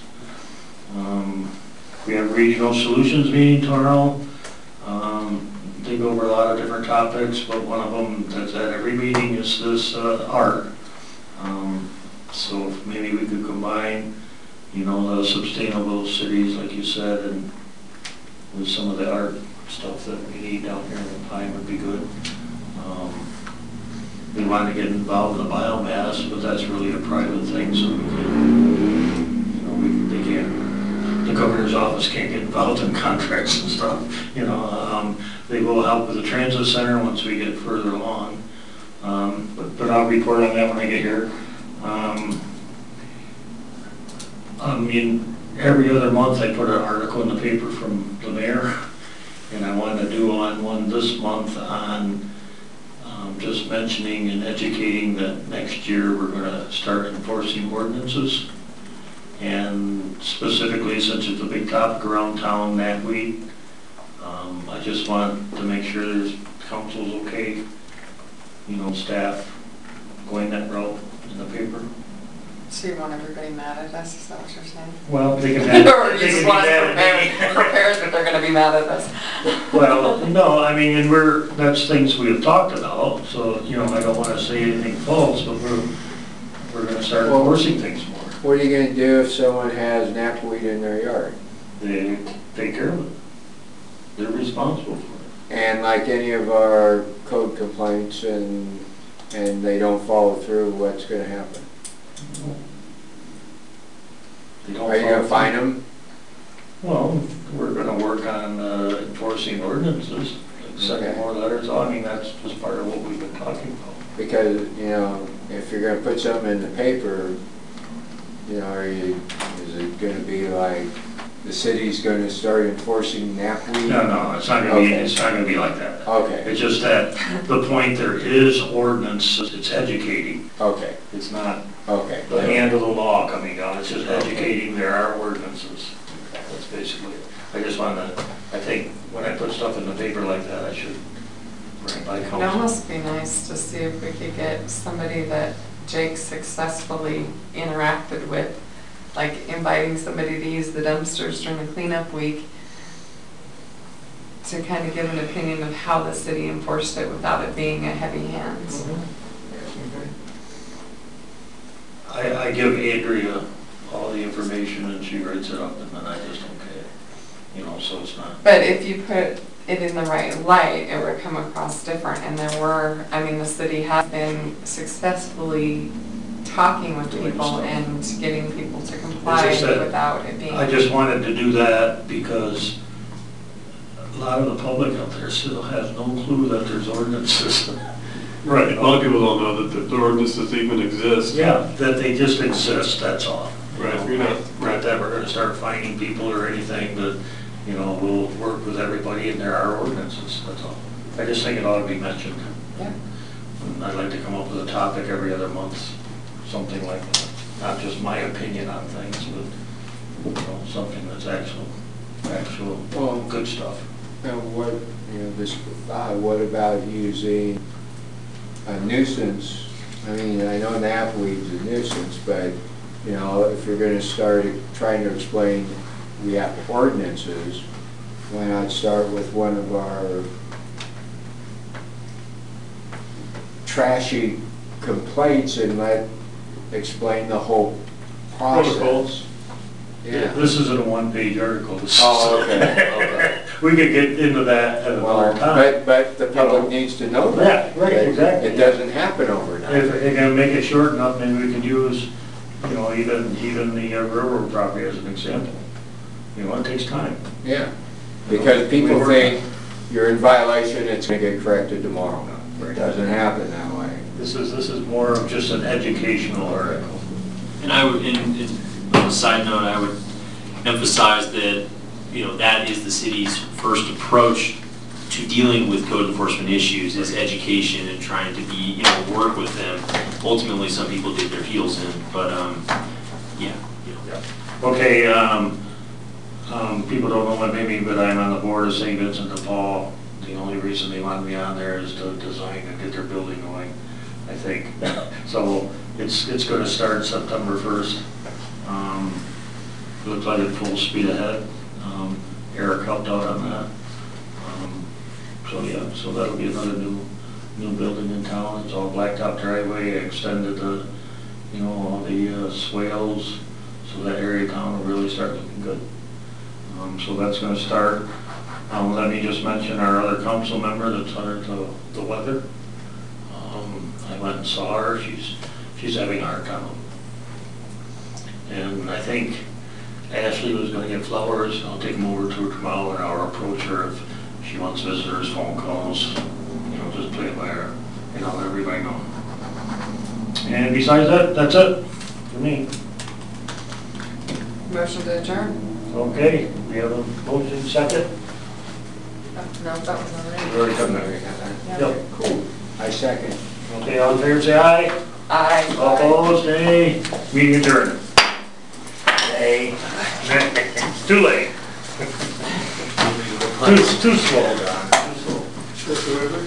Um, we have a regional solutions meeting tomorrow. Um, they go over a lot of different topics, but one of them that's at every meeting is this uh, art. Um, so maybe we could combine, you know, the sustainable cities, like you said, and with some of the art stuff that we need down here in the Pine would be good. Um, we want to get involved in the biomass, but that's really a private thing, so we can, you know, we, they can't, the governor's office can't get involved in contracts and stuff. You know, um, they will help with the transit center once we get further along. Um, but, but I'll report on that when I get here. Um, I mean, every other month I put an article in the paper from the mayor, and I wanted to do on one this month on um, just mentioning and educating that next year we're going to start enforcing ordinances. And specifically, since it's a big topic around town, knapweed, um, I just want to make sure there's council's okay, you know, staff going that route in the paper. So you want everybody mad at us, is that what you're saying? Well, they can have, Or you they just can want be us mad at me. prepared, prepared that they're gonna be mad at us? Well, no, I mean, and we're, that's things we have talked about, so, you know, I don't want to say anything false, but we're, we're going to start Well, enforcing things more. What are you gonna do if someone has knapweed in their yard? They take care of it. They're responsible for it. And like any of our code complaints and, and they don't follow through, what's gonna happen? They don't Are you follow gonna fine them? Well, we're gonna work on uh, enforcing ordinances, like sending Okay. more letters. I mean, that's just part of what we've been talking about. Because, you know, if you're gonna put something in the paper, you know, are you, is it gonna be like, the city's gonna start enforcing knapweed? No, no, it's not gonna be, Okay. it's not gonna be like that. Okay, It's just that the point there is ordinance, it's educating. okay, It's not okay. the hand of the law coming down, it's just educating, there are ordinances. That's basically it. I just wanna, I think, when I put stuff in the paper like that, I should bring it by It council. almost be nice to see if we could get somebody that Jake successfully interacted with like inviting somebody to use the dumpsters during the cleanup week to kind of give an opinion of how the city enforced it without it being a heavy hands. I, I give Andrea all the information and she writes it up and then I just okay it. You know, so it's not. But if you put it in the right light, it would come across different. And there were, I mean, the city has been successfully talking with Doing people stuff. and getting people to comply As I said, without it being. I just wanted to do that because a lot of the public out there still has no clue that there's ordinances. Right, a lot of people don't know that the- the ordinances even exist. Yeah, that they just exist, that's all. You Right, know, you're not- Not that we're gonna start finding people or anything, but, you know, we'll work with everybody and there are ordinances, that's all. I just think it ought to be mentioned. Yeah. And I'd like to come up with a topic every other month, something like that. Not just my opinion on things, but, you know, something that's actual, actual, Well, good stuff. Now, what, you know, this, uh, what about using a nuisance? I mean, I know knapweed's a nuisance, but, you know, if you're gonna start trying to explain we have ordinances, why not start with one of our trashy complaints and let, explain the whole process? Protocols. Yeah. This isn't a one-page article. This is- Oh, okay, okay. We could get into that at Well, another time. but, but the public needs to know that. Yeah, right, that exactly. It doesn't happen overnight. If they're gonna make it short enough, maybe we could use, you know, even, even the uh, railroad property as an example. You know, it takes time. Yeah, because people We work- think you're in violation, it's gonna get corrected tomorrow. Right. It doesn't happen that way. This is, this is more of just an educational article. And I would, and, and on a side note, I would emphasize that, you know, that is the city's first approach to dealing with code enforcement issues is education and trying to be, you know, work with them. Ultimately, some people dig their heels in, but, um, yeah, you know. Okay, um, um, people don't know what maybe, but I'm on the board of Saint Vincent de Paul. The only reason they want me on there is to design and get their building going, I think. So it's, it's gonna start September first. Um, looks like it's full speed ahead. Um, Eric helped out on that. Um, So, yeah, so that'll be another new, new building in town. It's all blacktop driveway, extended the, you know, all the uh, swales, so that area of town will really start looking good. Um, so that's gonna start. Um, let me just mention our other council member that's under the, the weather. Um, I went and saw her, she's, she's having a hard time. And I think Ashley was gonna get flowers, I'll take them over to her tomorrow and I'll approach her if she wants visitors, phone calls, you know, just play it by her, and I'll let everybody know. And besides that, that's it for me. Motion to adjourn? Okay, we have a motion second. Oh, no, that was already. We already done that. Yeah. Yep. Cool. I second. Okay, all in favor, say aye. Aye. Opposed, nay. Meeting adjourned. Nay. Too late. Too, too slow, John, too slow.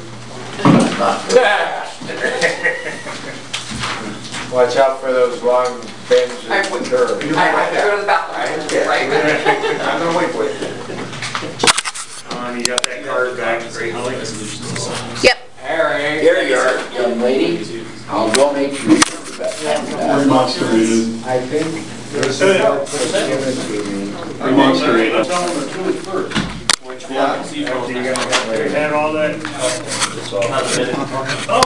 Watch out for those long bends I in the would- curve. I have to go to the bathroom. Right back. I'm gonna wait for you. Um, you got that card back, great, Holly? Yep. Harry. Here you are, young lady. I'll donate you the best. Remonstrated. I think this is what was given to me. Remonstrated. Let's tell them the truth first. Which one? So you're gonna have to have all that?